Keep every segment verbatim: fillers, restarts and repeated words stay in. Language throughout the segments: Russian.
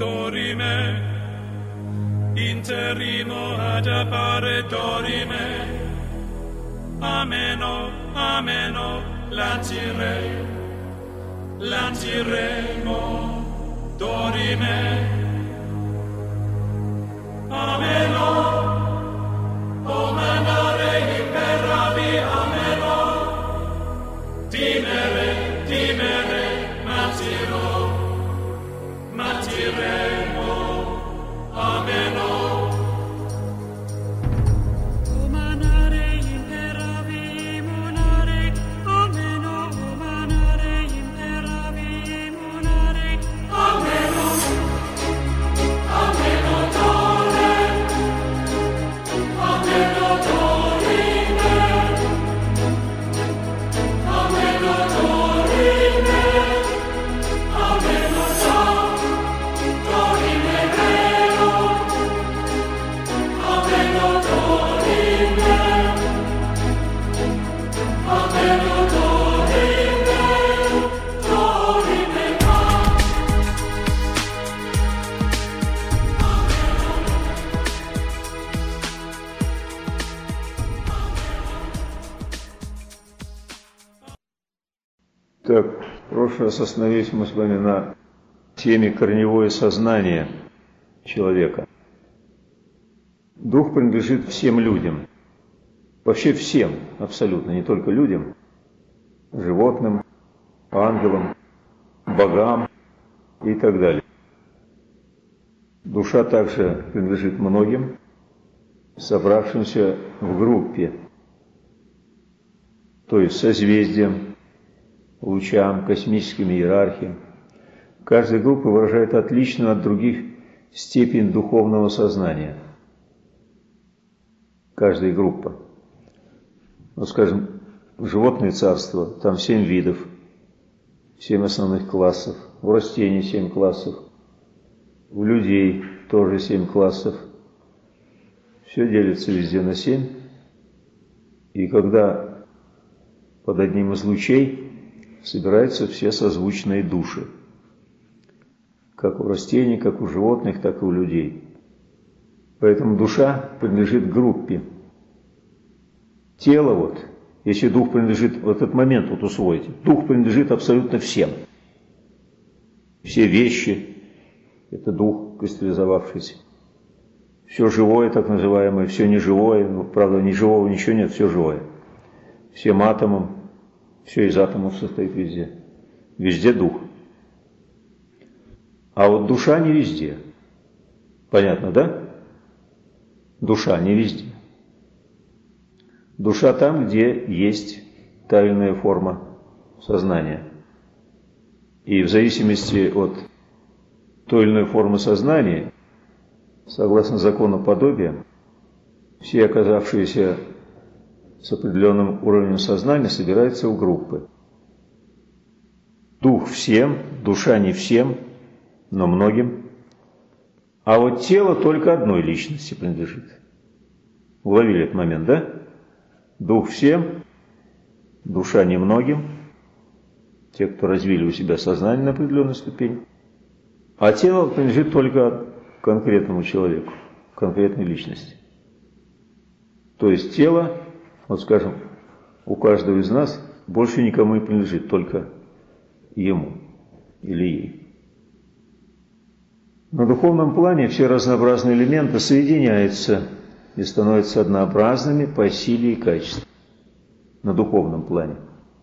dorime, interimo ad appare dorime, ameno, ameno, lancire, lanciremo, dorime, ameno, o manare imperavi, ameno, timere, timere, matiro, matiremo, ameno. O manare imperavi, monare, ameno, o manare imperavi, monare, ameno, ameno dore, ameno dorime, ameno dorime, ameno da, dorime vero, ameno dorime, ameno dorime, dorime ma. Так, в прошлый раз остановились мы с вами на теме корневое сознание человека. Дух принадлежит всем людям, вообще всем, абсолютно, не только людям, животным, ангелам, богам и так далее. Душа также принадлежит многим, собравшимся в группе, то есть созвездиям, лучам, космическим иерархиям. Каждая группа выражает отличную от других степень духовного сознания. Каждая группа. Ну, скажем, животное царство, там семь видов, семь основных классов. У растений семь классов. У людей тоже семь классов. Все делится везде на семь. И когда под одним из лучей собираются все созвучные души, как у растений, как у животных, так и у людей. Поэтому душа принадлежит группе. Тело вот, если дух принадлежит, вот этот момент вот усвоите, дух принадлежит абсолютно всем. Все вещи – это дух кристаллизовавшийся. Все живое, так называемое, все неживое, ну, правда, неживого ничего нет, все живое. Всем атомам, все из атомов состоит везде. Везде дух. А вот душа не везде. Понятно, да? Душа не везде. Душа там, где есть та или иная форма сознания. И в зависимости от той или иной формы сознания, согласно закону подобия, все оказавшиеся с определенным уровнем сознания собираются в группы. Дух всем, душа не всем, но многим. А вот тело только одной личности принадлежит. Уловили этот момент, да? Дух всем, душа немногим, те, кто развили у себя сознание на определенной ступени. А тело принадлежит только конкретному человеку, конкретной личности. То есть тело, вот скажем, у каждого из нас больше никому не принадлежит, только ему или ей. На духовном плане все разнообразные элементы соединяются и становятся однообразными по силе и качеству. На духовном плане.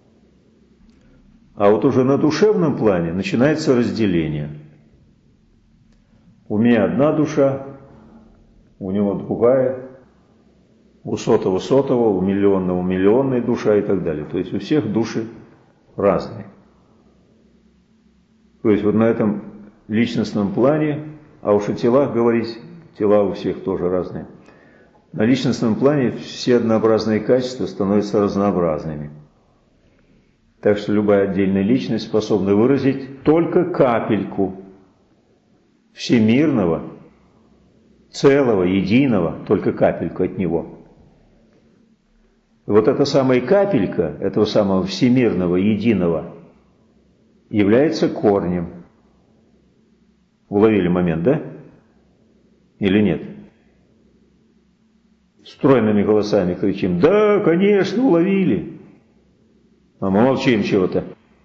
А вот уже на душевном плане начинается разделение. У меня одна душа, у него другая, у сотого сотого, у миллионного миллионная душа и так далее. То есть у всех души разные. То есть вот на этом личностном плане, а уж о телах говорить, тела у всех тоже разные. На личностном плане все однообразные качества становятся разнообразными. Так что любая отдельная личность способна выразить только капельку всемирного, целого, единого, только капельку от него. И вот эта самая капелька этого самого всемирного, единого является корнем. Уловили момент, да? Или нет? Стройными голосами кричим: да, конечно, уловили. А мы молчим чего-то.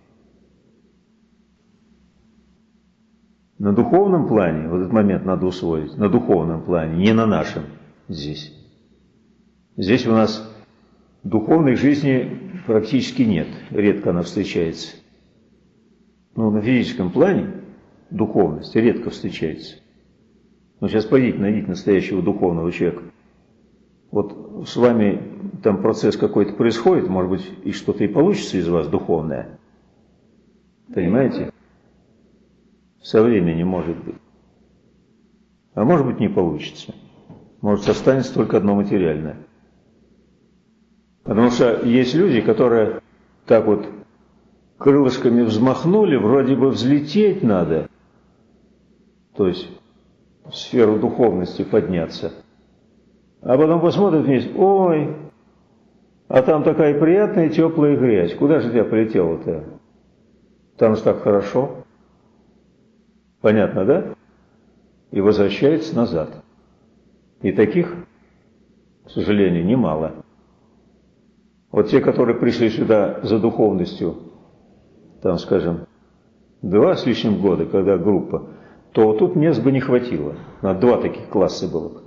На духовном плане, вот этот момент надо усвоить, на духовном плане, не на нашем здесь. Здесь у нас духовной жизни практически нет, редко она встречается. Но на физическом плане духовность редко встречается. Но сейчас пойдите, найдите настоящего духовного человека. Вот с вами там процесс какой-то происходит, может быть, и что-то и получится из вас духовное. Понимаете? Со временем может быть. А может быть, не получится. Может, останется только одно материальное. Потому что есть люди, которые так вот крылышками взмахнули, вроде бы взлететь надо, то есть в сферу духовности подняться. А потом посмотрят вниз: ой, а там такая приятная теплая грязь, куда же я полетел-то? Там же так хорошо. Понятно, да? И возвращается назад. И таких, к сожалению, немало. Вот те, которые пришли сюда за духовностью, там, скажем, два с лишним года, когда группа, то тут мест бы не хватило. На два таких класса было бы.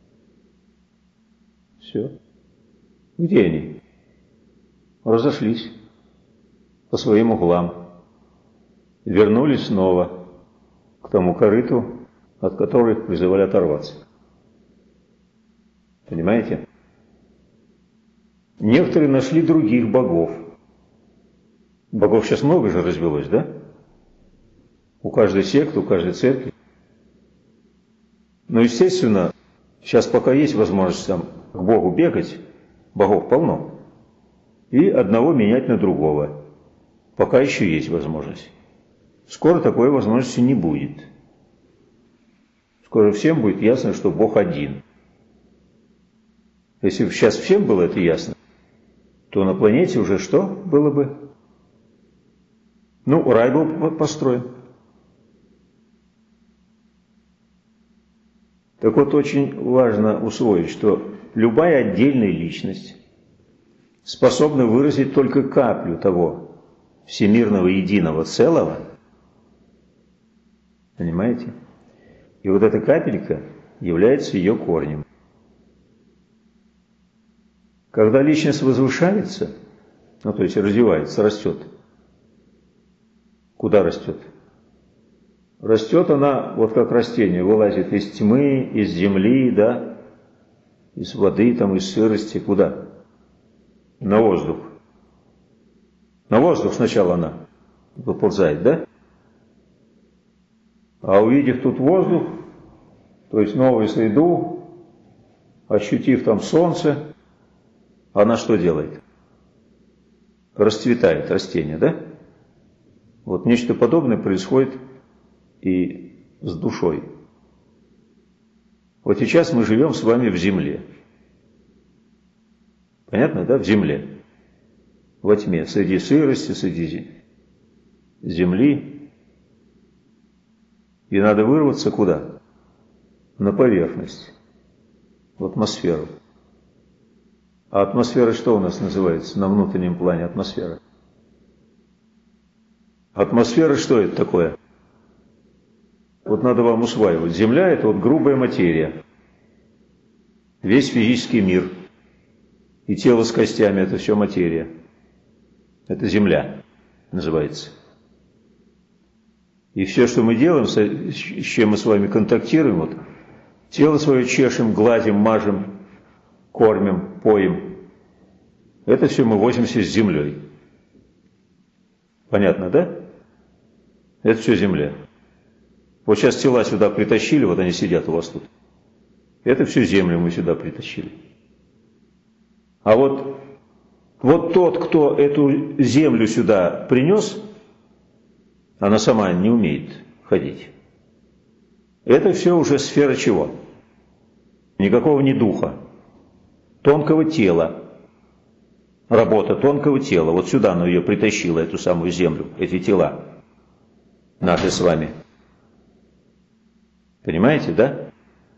Все. Где они? Разошлись по своим углам. Вернулись снова к тому корыту, от которого их призывали оторваться. Понимаете? Некоторые нашли других богов. Богов сейчас много же развелось, да? У каждой секты, у каждой церкви. Но, естественно, сейчас пока есть возможность там к Богу бегать, богов полно. И одного менять на другого. Пока еще есть возможность. Скоро такой возможности не будет. Скоро всем будет ясно, что Бог один. Если бы сейчас всем было это ясно, то на планете уже что было бы? Ну, рай был построен. Так вот, очень важно усвоить, что любая отдельная личность способна выразить только каплю того всемирного единого целого. Понимаете? И вот эта капелька является ее корнем. Когда личность возвышается, ну то есть развивается, растет. Куда растет? Растет она, вот как растение, вылазит из тьмы, из земли, да, из воды, там, из сырости. Куда? На воздух. На воздух сначала она выползает, да? А увидев тут воздух, то есть новую среду, ощутив там солнце, она что делает? Расцветает растение, да? Вот нечто подобное происходит и с душой. Вот сейчас мы живем с вами в земле. Понятно, да? В земле. Во тьме, среди сырости, среди земли. И надо вырваться куда? На поверхность, в атмосферу. А атмосфера что у нас называется на внутреннем плане атмосфера? Атмосфера что это такое? Вот надо вам усваивать. Земля – это вот грубая материя. Весь физический мир. И тело с костями – это все материя. Это земля называется. И все, что мы делаем, с чем мы с вами контактируем, вот, тело свое чешем, гладим, мажем, кормим, поем. Это все мы возимся с землей. Понятно, да? Это все земля. Вот сейчас тела сюда притащили, вот они сидят у вас тут. Это всю землю мы сюда притащили. А вот, вот тот, кто эту землю сюда принес, она сама не умеет ходить. Это все уже сфера чего? Никакого не духа. Тонкого тела. Работа тонкого тела. Вот сюда она ее притащила, эту самую землю, эти тела. Наши с вами. Понимаете, да?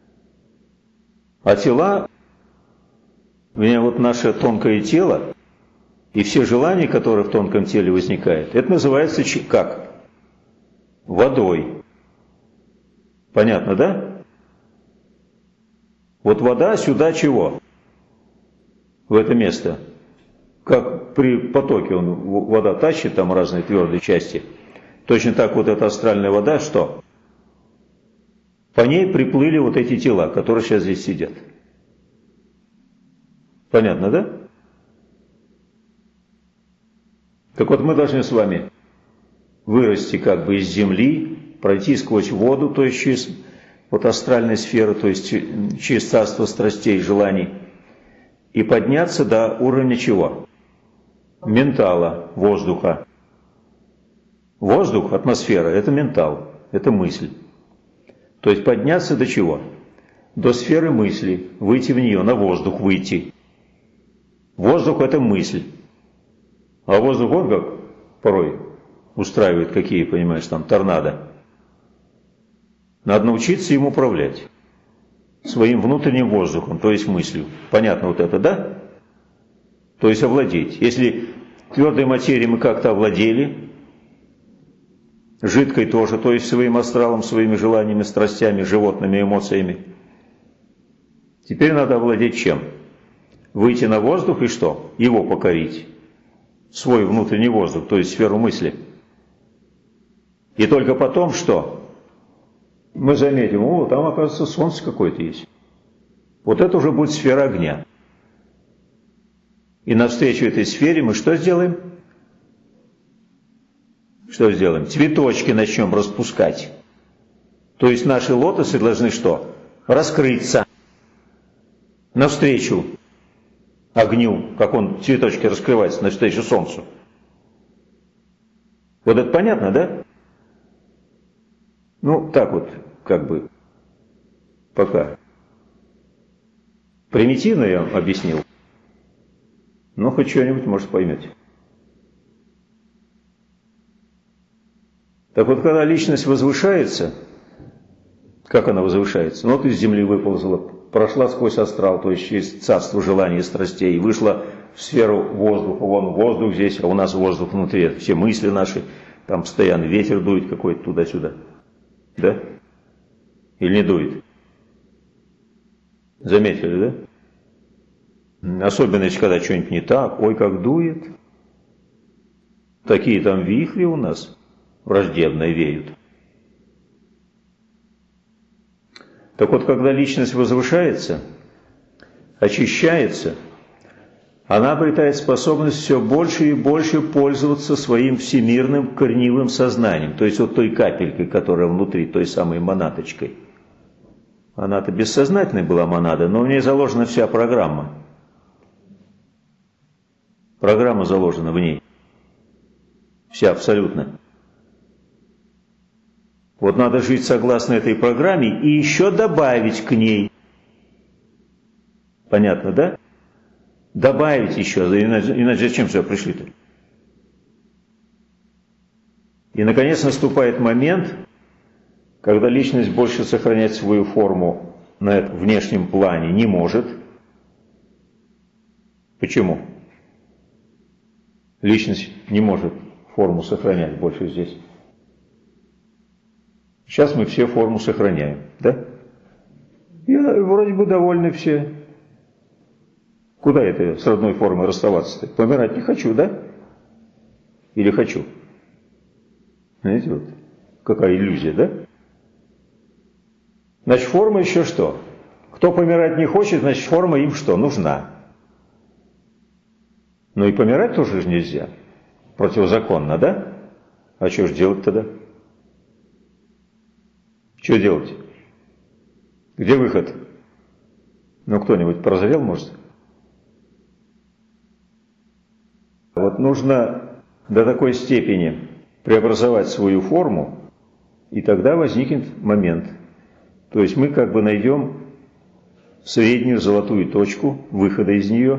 А тела, у меня вот наше тонкое тело, и все желания, которые в тонком теле возникают, это называется как? Водой. Понятно, да? Вот вода сюда чего? В это место. Как при потоке он, вода тащит там разные твердые части. Точно так вот эта астральная вода, что? По ней приплыли вот эти тела, которые сейчас здесь сидят. Понятно, да? Так вот мы должны с вами вырасти как бы из земли, пройти сквозь воду, то есть через вот астральную сферу, то есть через царство страстей, желаний, и подняться до уровня чего? Ментала, воздуха. Воздух, атмосфера – это ментал, это мысль. То есть подняться до чего? До сферы мысли, выйти в нее, на воздух выйти. Воздух – это мысль. А воздух, он как порой устраивает какие, понимаешь, там торнадо. Надо научиться им управлять. Своим внутренним воздухом, то есть мыслью. Понятно вот это, да? То есть овладеть. Если твердой материей мы как-то овладели, жидкой тоже, то есть своим астралом, своими желаниями, страстями, животными эмоциями. Теперь надо овладеть чем? Выйти на воздух и что? Его покорить. Свой внутренний воздух, то есть сферу мысли. И только потом что? Мы заметим, о, там, оказывается, солнце какое-то есть. Вот это уже будет сфера огня. И навстречу этой сфере мы что сделаем? Что сделаем? Цветочки начнем распускать. То есть наши лотосы должны что? Раскрыться. Навстречу огню, как он цветочки раскрывается, навстречу солнцу. Вот это понятно, да? Ну, так вот, как бы, пока. Примитивно я вам объяснил. Но хоть что-нибудь, может, поймете. Так вот, когда личность возвышается, как она возвышается? Ну, вот из земли выползла, прошла сквозь астрал, то есть через царство желаний и страстей, вышла в сферу воздуха. Вон воздух здесь, а у нас воздух внутри. Все мысли наши, там постоянно ветер дует какой-то туда-сюда. Да? Или не дует? Заметили, да? Особенно, если когда что-нибудь не так, ой, как дует. Такие там вихри у нас враждебно веют. Так вот, когда личность возвышается, очищается, она обретает способность все больше и больше пользоваться своим всемирным корневым сознанием, то есть вот той капелькой, которая внутри, той самой монадочкой. Она-то бессознательной была монада, но в ней заложена вся программа. Программа заложена в ней. Вся абсолютно. Вот надо жить согласно этой программе и еще добавить к ней. Понятно, да? Добавить еще, иначе, иначе зачем сюда пришли-то? И, наконец, наступает момент, когда личность больше сохранять свою форму на этом внешнем плане не может. Почему? Личность не может форму сохранять больше здесь. Сейчас мы все форму сохраняем, да? И вроде бы довольны все. Куда это с родной формой расставаться-то? Помирать не хочу, да? Или хочу? Знаете, вот какая иллюзия, да? Значит, форма еще что? Кто помирать не хочет, значит, форма им что? Нужна. Ну и помирать тоже же нельзя. Противозаконно, да? А что же делать тогда? Что делать? Где выход? Ну, кто-нибудь прозрел, может? Вот нужно до такой степени преобразовать свою форму, и тогда возникнет момент. То есть мы как бы найдем среднюю золотую точку выхода из нее,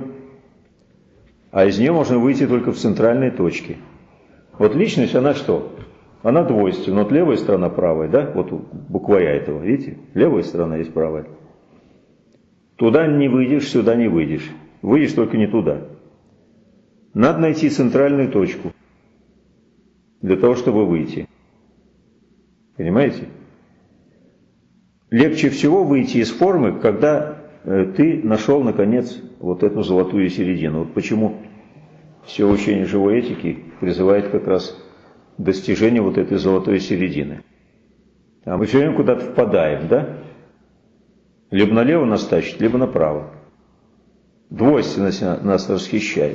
а из нее можно выйти только в центральной точке. Вот личность, она что? она двойственна. Вот левая сторона, правая, да? Вот буква Я этого, видите? Левая сторона есть правая. Туда не выйдешь, сюда не выйдешь. Выйдешь только не туда. Надо найти центральную точку для того, чтобы выйти. Понимаете? Легче всего выйти из формы, когда э, ты нашел, наконец, вот эту золотую середину. Вот почему все учение живой этики призывает как раз к достижению вот этой золотой середины. А мы все время куда-то впадаем, да? Либо налево нас тащит, либо направо. Двойственность нас расхищает.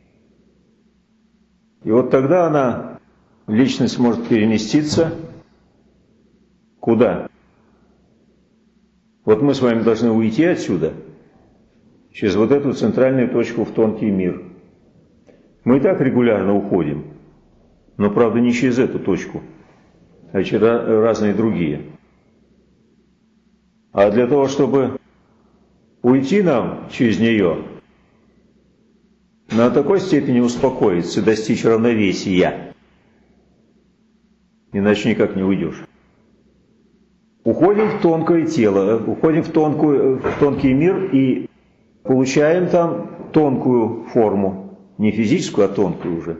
И вот тогда она, личность может переместиться куда? Вот мы с вами должны уйти отсюда, через вот эту центральную точку в тонкий мир. Мы и так регулярно уходим, но, правда, не через эту точку, а через разные другие. А для того, чтобы уйти нам через нее, на такой степени успокоиться, достичь равновесия, иначе никак не уйдешь. Уходим в тонкое тело, уходим в, тонкую, в тонкий мир и получаем там тонкую форму, не физическую, а тонкую уже.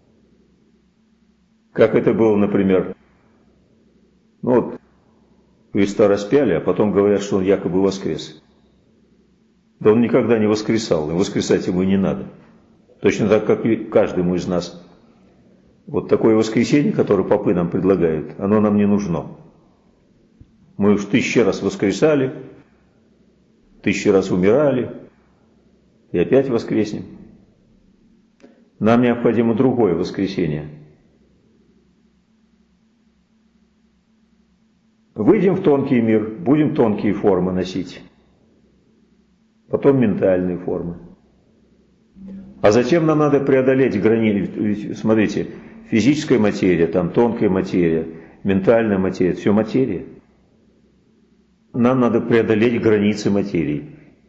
Как это было, например, ну вот, Христа распяли, а потом говорят, что он якобы воскрес. Да он никогда не воскресал, и воскресать ему и не надо. Точно так, как и каждому из нас. Вот такое воскресенье, которое попы нам предлагают, оно нам не нужно. Мы уж тысячи раз воскресали, тысячи раз умирали, и опять воскреснем. Нам необходимо другое воскресенье. Выйдем в тонкий мир, будем тонкие формы носить, потом ментальные формы. А затем нам надо преодолеть границы. Смотрите, физическая материя, там тонкая материя, ментальная материя, все материя. Нам надо преодолеть границы материи.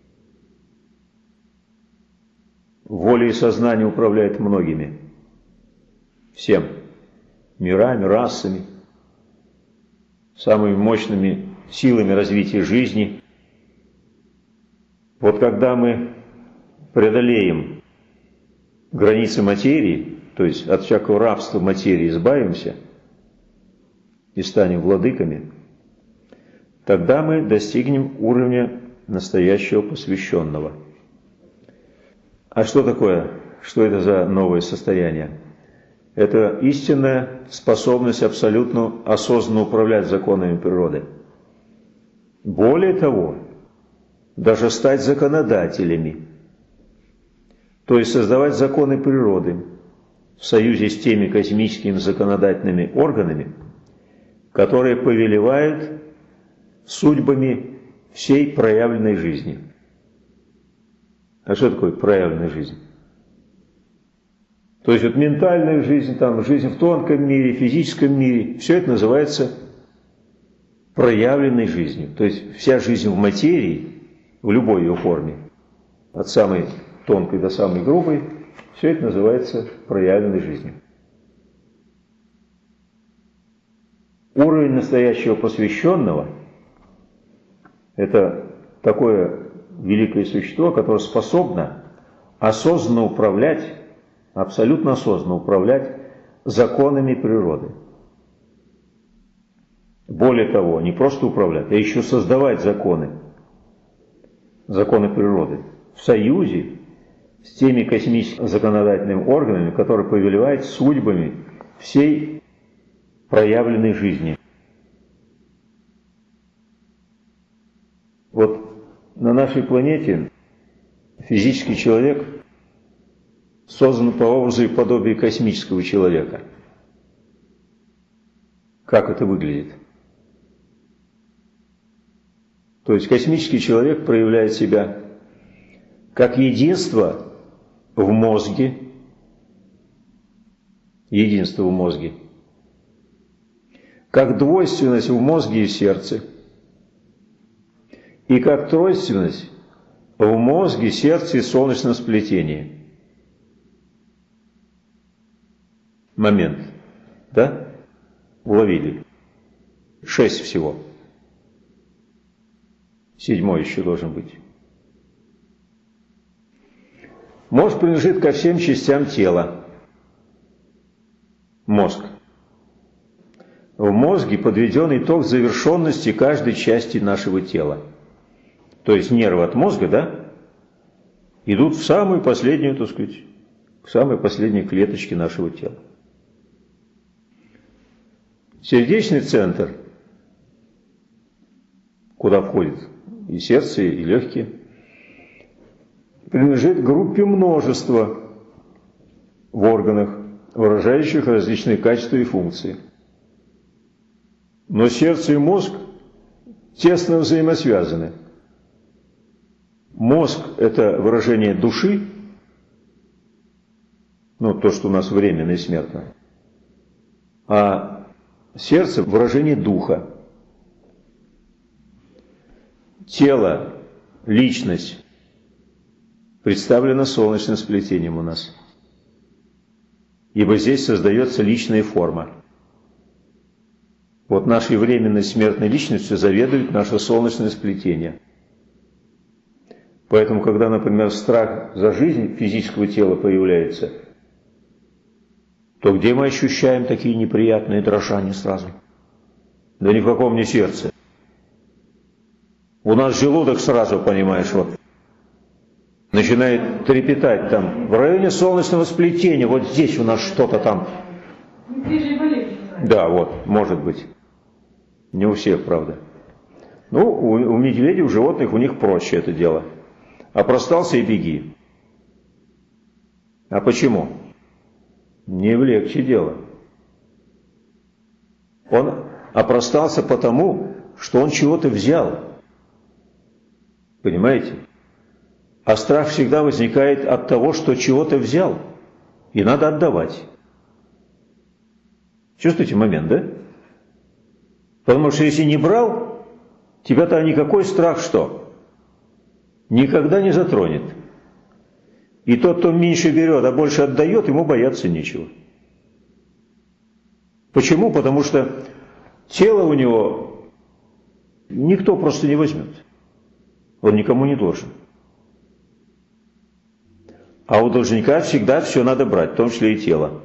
Воля и сознание управляют многими. Всем. Мирами, расами, самыми мощными силами развития жизни. Вот когда мы преодолеем границы материи, то есть от всякого рабства материи избавимся и станем владыками, тогда мы достигнем уровня настоящего посвященного. А что такое? Что это за новое состояние? Это истинная способность абсолютно осознанно управлять законами природы. Более того, даже стать законодателями, то есть создавать законы природы в союзе с теми космическими законодательными органами, которые повелевают судьбами всей проявленной жизни. А что такое проявленная жизнь? То есть вот ментальная жизнь, там, жизнь в тонком мире, физическом мире, все это называется проявленной жизнью. То есть вся жизнь в материи, в любой ее форме, от самой тонкой до самой грубой, все это называется проявленной жизнью. Уровень настоящего посвященного – это такое великое существо, которое способно осознанно управлять, абсолютно осознанно управлять законами природы. Более того, не просто управлять, а еще создавать законы, законы природы в союзе с теми космическими законодательными органами, которые повелевают судьбами всей проявленной жизни. Вот на нашей планете физический человек создан по образу и подобию космического человека. Как это выглядит? То есть космический человек проявляет себя как единство в мозге, единство в мозге, как двойственность в мозге и сердце, и как тройственность в мозге, сердце и солнечном сплетении. Момент, да? уловили. Шесть всего. Седьмой еще должен быть. Мозг принадлежит ко всем частям тела. Мозг. В мозге подведен итог завершенности каждой части нашего тела. То есть нервы от мозга, да, идут в самую последнюю, так сказать, к самой последней клеточке нашего тела. Сердечный центр, куда входит и сердце, и легкие, принадлежит группе множества в органах, выражающих различные качества и функции. Но сердце и мозг тесно взаимосвязаны. Мозг – это выражение души, ну, то, что у нас временно и смертно, а сердце – выражение духа. Тело, личность представлено солнечным сплетением у нас, ибо здесь создается личная форма. Вот нашей временной смертной личностью заведует наше солнечное сплетение. Поэтому, когда, например, страх за жизнь физического тела появляется, то где мы ощущаем такие неприятные дрожания сразу? Да ни в каком не сердце. У нас желудок сразу, понимаешь, вот, начинает трепетать там, в районе солнечного сплетения, вот здесь у нас что-то там. Да, вот, может быть. Не у всех, правда. Ну, у, у медведей, у животных, у них проще это дело. Опростался и беги. А почему? Не легче дело. Он опростался потому, что он чего-то взял. Понимаете? А страх всегда возникает от того, что чего-то взял, и надо отдавать. Чувствуете момент, да? Потому что если не брал, тебя-то никакой страх что? Никогда не затронет. И тот, кто меньше берет, а больше отдает, ему бояться нечего. Почему? Потому что тело у него никто просто не возьмет. Он никому не должен. А у должника всегда все надо брать, в том числе и тело.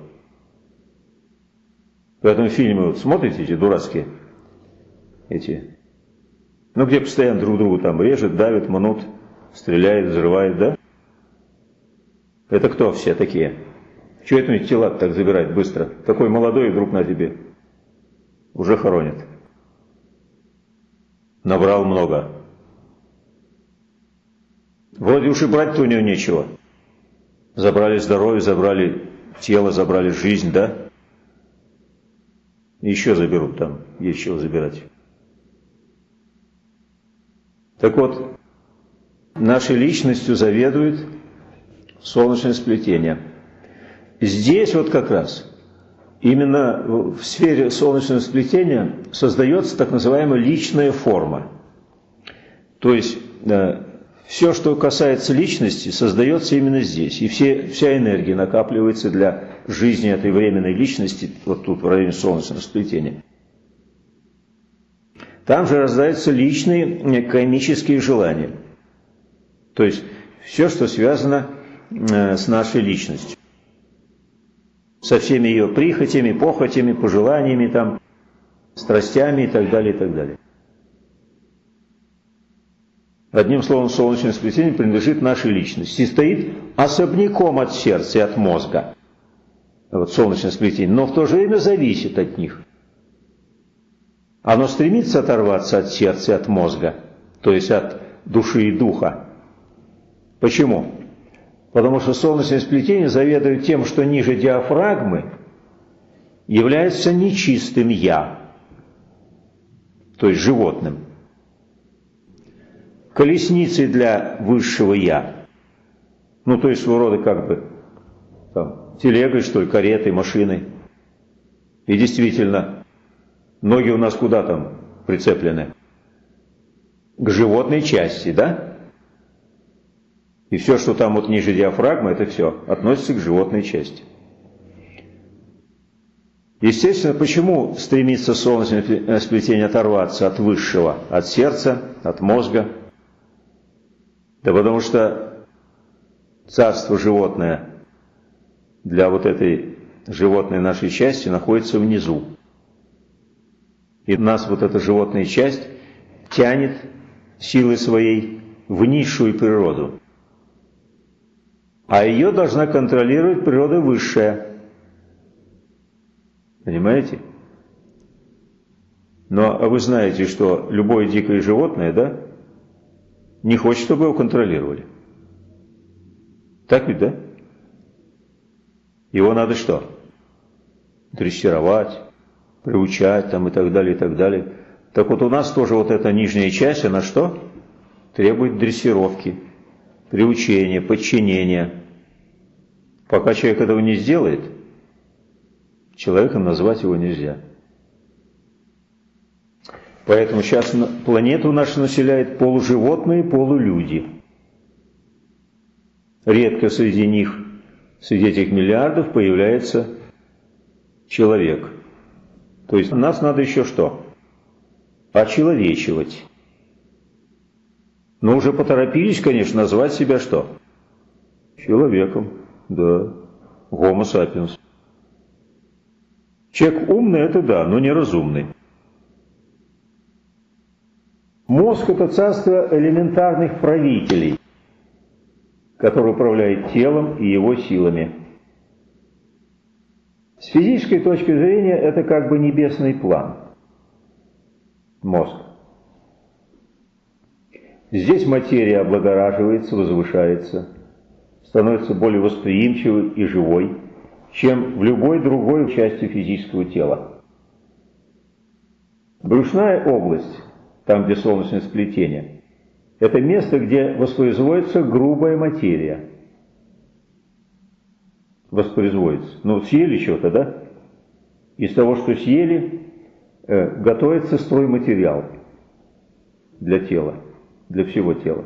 Поэтому фильмы вот смотрите, эти дурацкие, эти, ну где постоянно друг другу там режет, давит, манут, стреляет, взрывает, да? Это кто все такие? Чего это у них тела так забирать быстро? Такой молодой и вдруг на тебе. Уже хоронит. Набрал много. Вроде уж и брать-то у него нечего. Забрали здоровье, забрали тело, забрали жизнь, да? Еще заберут там, есть чего забирать. Так вот, нашей личностью заведует солнечное сплетение. Здесь вот как раз, именно в сфере солнечного сплетения создается так называемая личная форма. То есть все, что касается личности, создается именно здесь. И все, вся энергия накапливается для жизни этой временной личности, вот тут в районе солнечного сплетения. Там же рождаются личные кармические желания. То есть все, что связано с нашей личностью. Со всеми ее прихотями, похотями, пожеланиями, там, страстями и так далее, и так далее. Одним словом, солнечное сплетение принадлежит нашей личности и стоит особняком от сердца и от мозга. Вот солнечное сплетение, но в то же время зависит от них. Оно стремится оторваться от сердца и от мозга, то есть от души и духа. Почему? Потому что солнечное сплетение заведует тем, что ниже диафрагмы является нечистым «я», то есть животным. Колесницей для высшего «я». Ну, то есть, своего рода как бы там, телегой, что ли, каретой, машиной. И действительно, ноги у нас куда там прицеплены? К животной части, да? И все, что там вот ниже диафрагмы, это все относится к животной части. Естественно, почему стремится солнечное сплетение оторваться от высшего, от сердца, от мозга? Да потому что царство животное для вот этой животной нашей части находится внизу. И нас вот эта животная часть тянет силой своей в низшую природу. А ее должна контролировать природа высшая. Понимаете? Но вы знаете, что любое дикое животное, да, не хочет, чтобы его контролировали. Так ведь, да? Его надо что? Дрессировать, приучать там и так далее, и так далее. Так вот у нас тоже вот эта нижняя часть, она что? Требует дрессировки, приучения, подчинения. Пока человек этого не сделает, человеком назвать его нельзя. Поэтому сейчас планету нашу населяет полуживотные, полулюди. Редко среди них, среди этих миллиардов, появляется человек. То есть нас надо еще что? Очеловечивать. Но уже поторопились, конечно, назвать себя что? Человеком, да, Homo sapiens. Человек умный, это да, но неразумный. Мозг – это царство элементарных правителей, который управляет телом и его силами. С физической точки зрения это как бы небесный план. Мозг. Здесь материя облагораживается, возвышается, становится более восприимчивой и живой, чем в любой другой части физического тела. Брюшная область, там, где солнечное сплетение, это место, где воспроизводится грубая материя. Воспроизводится. Ну, съели что-то, да? Из того, что съели, э, готовится стройматериал для тела, для всего тела.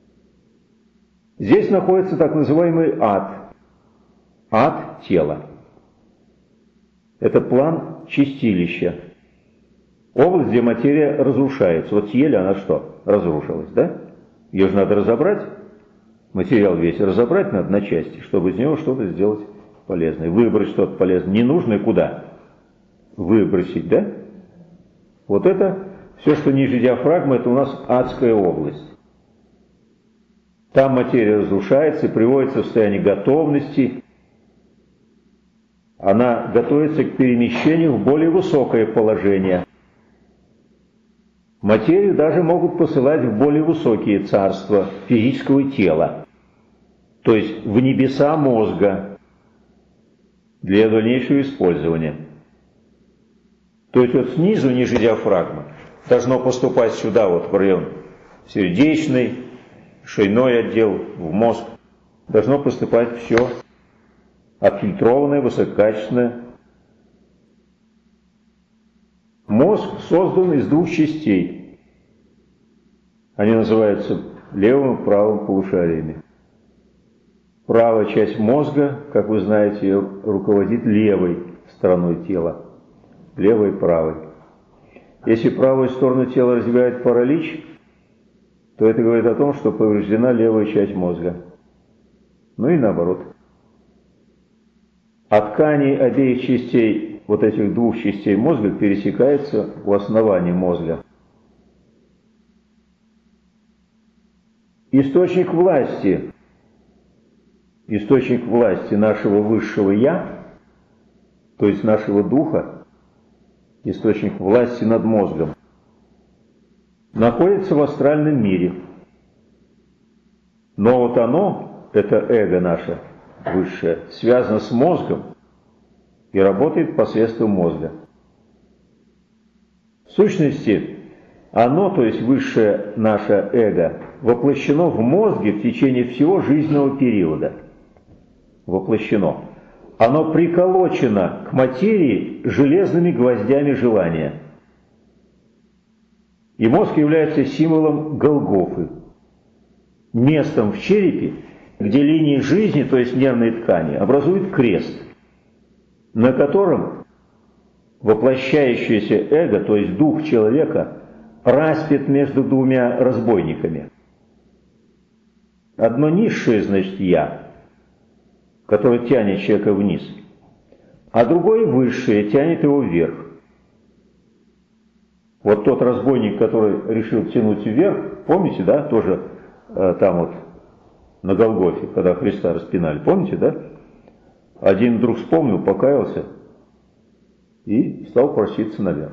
Здесь находится так называемый ад. Ад тела. Это план чистилища. Область, где материя разрушается. Вот съели, она что? Разрушилась, да? Ее же надо разобрать. Материал весь разобрать надо на части, чтобы из него что-то сделать полезное. Выбрать что-то полезное. Ненужное куда? Выбросить, да? Вот это все, что ниже диафрагмы, это у нас адская область. Там материя разрушается и приводится в состояние готовности. Она готовится к перемещению в более высокое положение. Материю даже могут посылать в более высокие царства физического тела, то есть в небеса мозга для дальнейшего использования. То есть вот снизу, ниже диафрагмы, должно поступать сюда, вот в район сердечный, шейной отдел, в мозг, должно поступать все отфильтрованное, высококачественное. Мозг создан из двух частей. Они называются левым и правым полушариями. Правая часть мозга, как вы знаете, руководит левой стороной тела. Левой и правой. Если правую сторону тела развивает паралич, то это говорит о том, что повреждена левая часть мозга. Ну и наоборот. А ткани обеих частей, вот этих двух частей мозга, пересекаются у основания мозга. Источник власти, источник власти нашего высшего «я», то есть нашего духа, источник власти над мозгом, находится в астральном мире. Но вот оно, это эго наше высшее, связано с мозгом и работает посредством мозга. В сущности, оно, то есть высшее наше эго, воплощено в мозге в течение всего жизненного периода. Воплощено. Оно приколочено к материи железными гвоздями желания. И мозг является символом Голгофы, местом в черепе, где линии жизни, то есть нервные ткани, образуют крест, на котором воплощающееся эго, то есть дух человека, распят между двумя разбойниками. Одно низшее, значит, «я», которое тянет человека вниз, а другое высшее тянет его вверх. Вот тот разбойник, который решил тянуть вверх, помните, да, тоже э, там вот на Голгофе, когда Христа распинали, помните, да? Один вдруг вспомнил, покаялся и стал проситься наверх.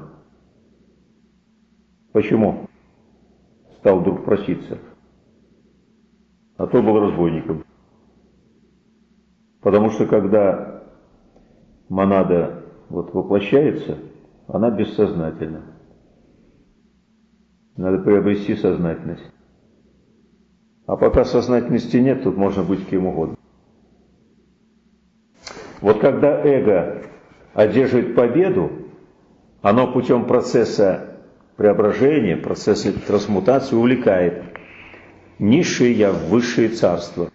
Почему стал вдруг проситься? А то был разбойником. Потому что когда монада вот воплощается, она бессознательна. Надо приобрести сознательность. А пока сознательности нет, тут можно быть кем угодно. Вот когда эго одерживает победу, оно путем процесса преображения, процесса трансмутации увлекает низшее «я» в высшее царство.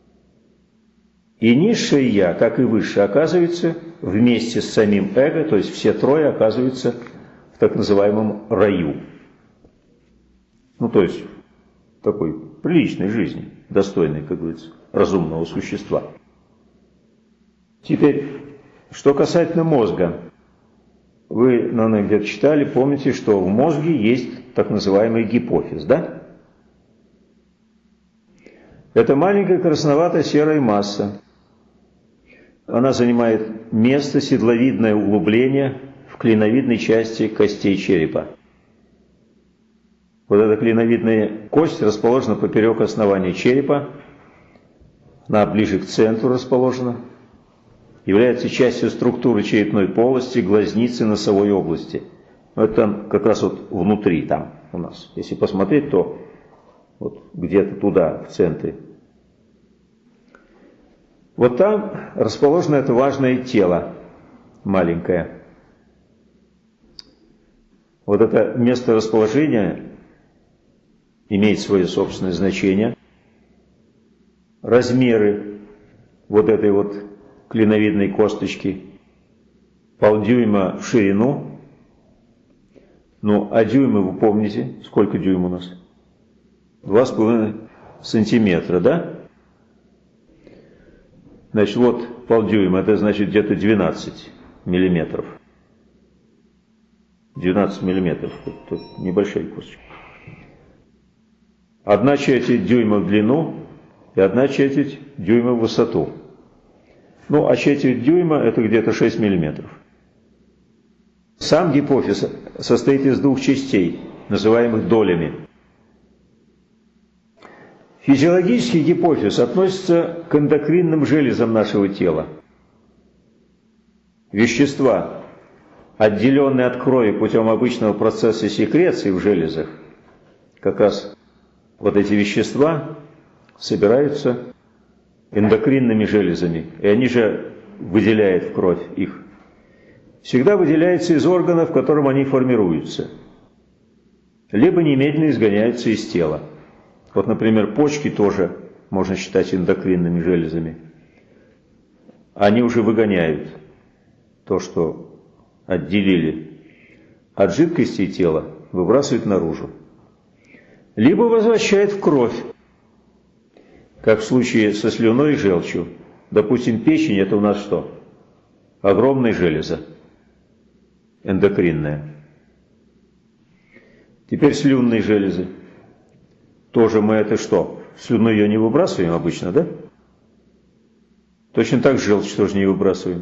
И низшее «я», как и высшее, оказывается вместе с самим эго, то есть все трое оказываются в так называемом раю. Ну, то есть такой приличной жизни, достойной, как говорится, разумного существа. Теперь, что касательно мозга. Вы, наверное, где-то читали, помните, что в мозге есть так называемый гипофиз, да? Это маленькая красновато-серая масса. Она занимает место, седловидное углубление в клиновидной части костей черепа. Вот эта клиновидная кость расположена поперек основания черепа, она ближе к центру расположена, является частью структуры черепной полости, глазницы, носовой области. Это там как раз вот внутри там у нас. Если посмотреть, то вот где-то туда, в центре. Вот там расположено это важное тело, маленькое. Вот это место расположения имеет свое собственное значение. Размеры вот этой вот клиновидной косточки полдюйма в ширину. Ну, а дюймы, вы помните, сколько дюйм у нас? Два с половиной сантиметра, да? Значит, вот полдюйма, это значит где-то двенадцать миллиметров. двенадцать миллиметров, это небольшая косточка. Одна четверть дюйма в длину и одна четверть дюйма в высоту. Ну, а четверть дюйма это где-то шесть миллиметров. Сам гипофиз состоит из двух частей, называемых долями. Физиологический гипофиз относится к эндокринным железам нашего тела. Вещества, отделенные от крови путем обычного процесса секреции в железах, как раз вот эти вещества собираются эндокринными железами, и они же выделяют в кровь их. Всегда выделяются из органов, в котором они формируются, либо немедленно изгоняются из тела. Вот, например, почки тоже можно считать эндокринными железами. Они уже выгоняют то, что отделили от жидкости тела, выбрасывают наружу. Либо возвращают в кровь, как в случае со слюной и желчью. Допустим, печень – это у нас что? Огромная железа, эндокринная. Теперь слюнные железы. Тоже мы это что? Слюну ее не выбрасываем обычно, да? Точно так желчь тоже не выбрасываем.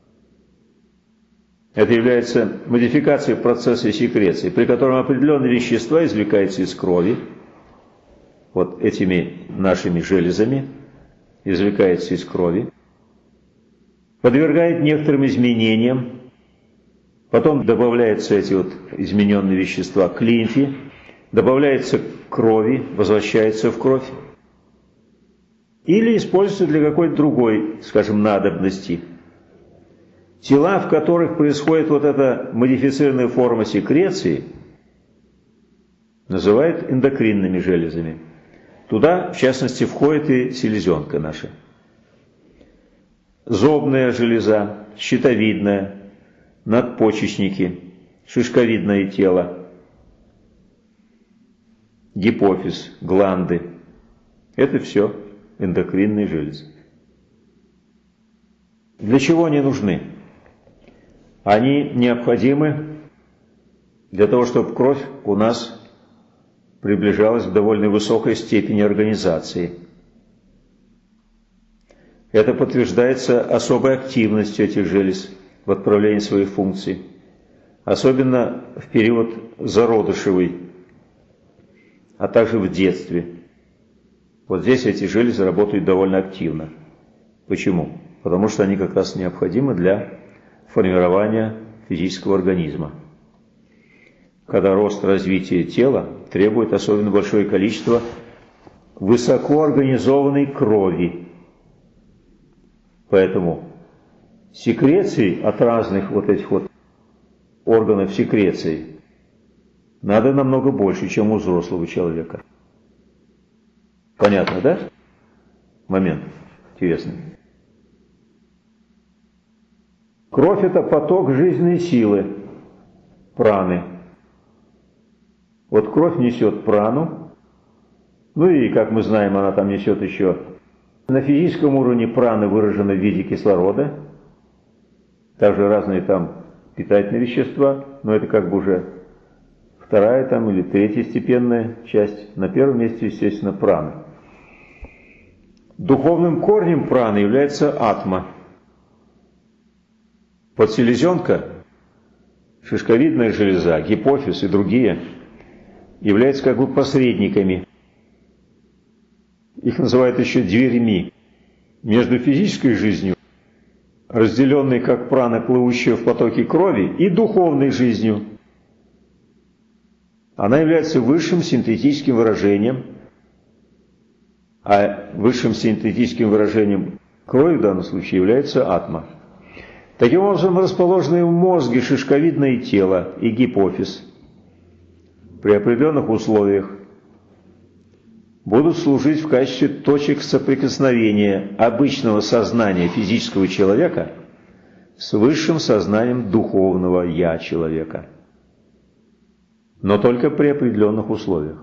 Это является модификацией процесса секреции, при котором определенные вещества извлекаются из крови, вот этими нашими железами, извлекаются из крови, подвергает некоторым изменениям, потом добавляются эти вот измененные вещества к лимфе, добавляется к крови, возвращается в кровь, или используется для какой-то другой, скажем, надобности. Тела, в которых происходит вот эта модифицированная форма секреции, называют эндокринными железами. Туда, в частности, входит и селезенка наша. Зобная железа, щитовидная, надпочечники, шишковидное тело, гипофиз, гланды. Это все эндокринные железы. Для чего они нужны? Они необходимы для того, чтобы кровь у нас приближалась к довольно высокой степени организации. Это подтверждается особой активностью этих желез в отправлении своих функций, особенно в период зародышевый, а также в детстве. Вот здесь эти железы работают довольно активно. Почему? Потому что они как раз необходимы для формирования физического организма. Когда рост развития тела требует особенно большое количество высокоорганизованной крови. Поэтому секреций от разных вот этих вот органов секреции надо намного больше, чем у взрослого человека. Понятно, да? Момент интересный. Кровь – это поток жизненной силы, праны. Вот кровь несет прану, ну и, как мы знаем, она там несет еще на физическом уровне праны выражена в виде кислорода, также разные там питательные вещества, но это как бы уже вторая там или третья степенная часть. На первом месте, естественно, прана. Духовным корнем праны является атма. Подселезенка, шишковидная железа, гипофиз и другие являются как бы посредниками. Их называют еще дверьми между физической жизнью, разделенной как прана, плывущая в потоке крови, и духовной жизнью. Она является высшим синтетическим выражением, а высшим синтетическим выражением крови в данном случае является атма. Таким образом, расположенные в мозге шишковидное тело и гипофиз при определенных условиях будут служить в качестве точек соприкосновения обычного сознания физического человека с высшим сознанием духовного «я» человека. Но только при определенных условиях.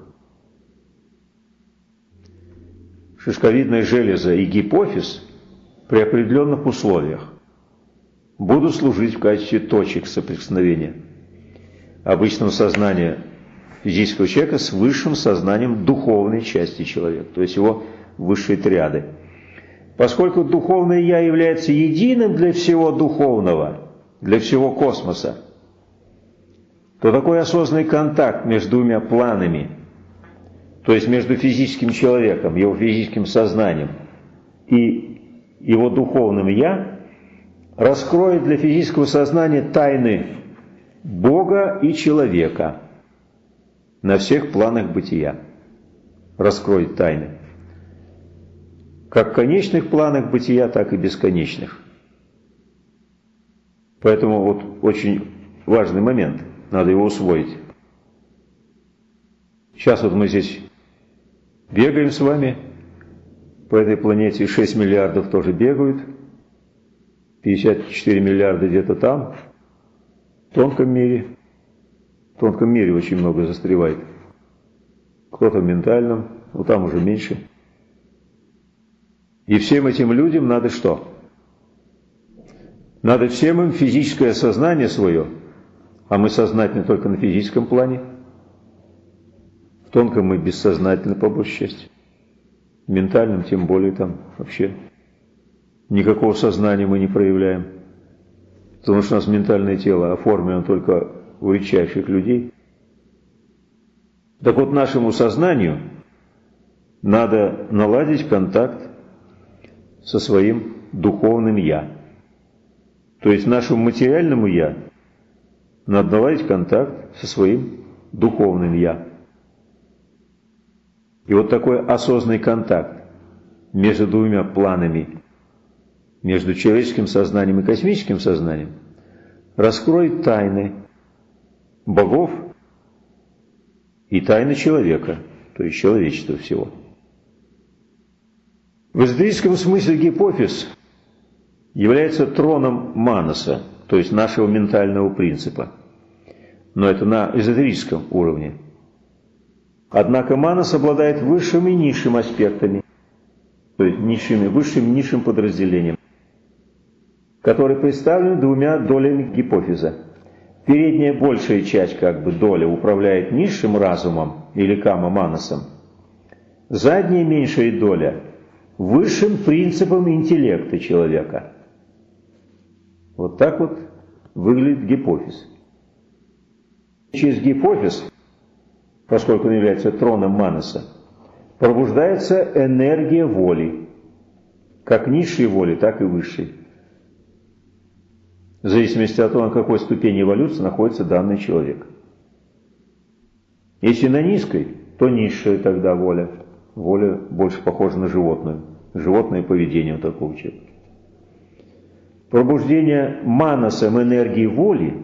Шишковидная железа и гипофиз при определенных условиях будут служить в качестве точек соприкосновения обычного сознания физического человека с высшим сознанием духовной части человека, то есть его высшей триады. Поскольку духовное «я» является единым для всего духовного, для всего космоса, то такой осознанный контакт между двумя планами, то есть между физическим человеком, его физическим сознанием и его духовным «я», раскроет для физического сознания тайны Бога и человека на всех планах бытия. Раскроет тайны. Как в конечных планах бытия, так и бесконечных. Поэтому вот очень важный момент, надо его усвоить. Сейчас вот мы здесь бегаем с вами, по этой планете шесть миллиардов тоже бегают, пятьдесят четыре миллиарда где-то там, в тонком мире. В тонком мире очень много застревает. Кто-то в ментальном, но там уже меньше. И всем этим людям надо что? Надо всем им физическое сознание свое, а мы сознательны только на физическом плане. В тонком мы бессознательны, по большей части. В ментальном тем более там вообще никакого сознания мы не проявляем. Потому что у нас ментальное тело оформлено только у редчайших людей. Так вот, нашему сознанию надо наладить контакт со своим духовным «я». То есть нашему материальному «я» надо наладить контакт со своим духовным «я». И вот такой осознанный контакт между двумя планами, между человеческим сознанием и космическим сознанием, раскроет тайны богов и тайны человека, то есть человечества всего. В эзотерическом смысле гипофиз является троном Манаса, то есть нашего ментального принципа. Но это на эзотерическом уровне. Однако манас обладает высшим и низшим аспектами, то есть низшими, высшим и низшим подразделением, которые представлены двумя долями гипофиза. Передняя большая часть, как бы доля, управляет низшим разумом или кама-манасом. Задняя меньшая доля – высшим принципом интеллекта человека. Вот так вот выглядит гипофиз. Через гипофиз, поскольку он является троном манаса, пробуждается энергия воли, как низшей воли, так и высшей. В зависимости от того, на какой ступени эволюции находится данный человек. Если на низкой, то низшая тогда воля. Воля больше похожа на животную. Животное поведение у такого человека. Пробуждение манасом энергии воли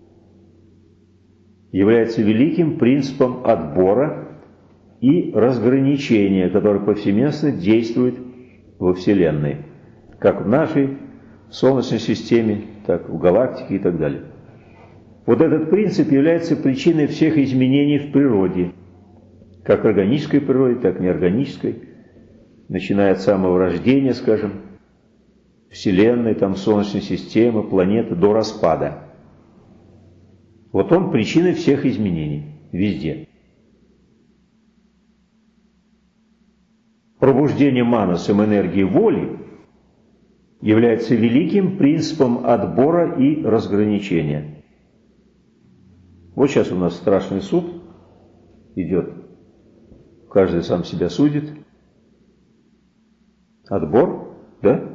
является великим принципом отбора и разграничения, который повсеместно действует во Вселенной, как в нашей Солнечной системе, так в галактике и так далее. Вот этот принцип является причиной всех изменений в природе, как органической природе, так и неорганической, начиная от самого рождения, скажем, Вселенной, там, Солнечной системы, планеты, до распада. Вот он причиной всех изменений, везде. Пробуждение манасом энергии воли является великим принципом отбора и разграничения. Вот сейчас у нас страшный суд идет. Каждый сам себя судит. Отбор, да?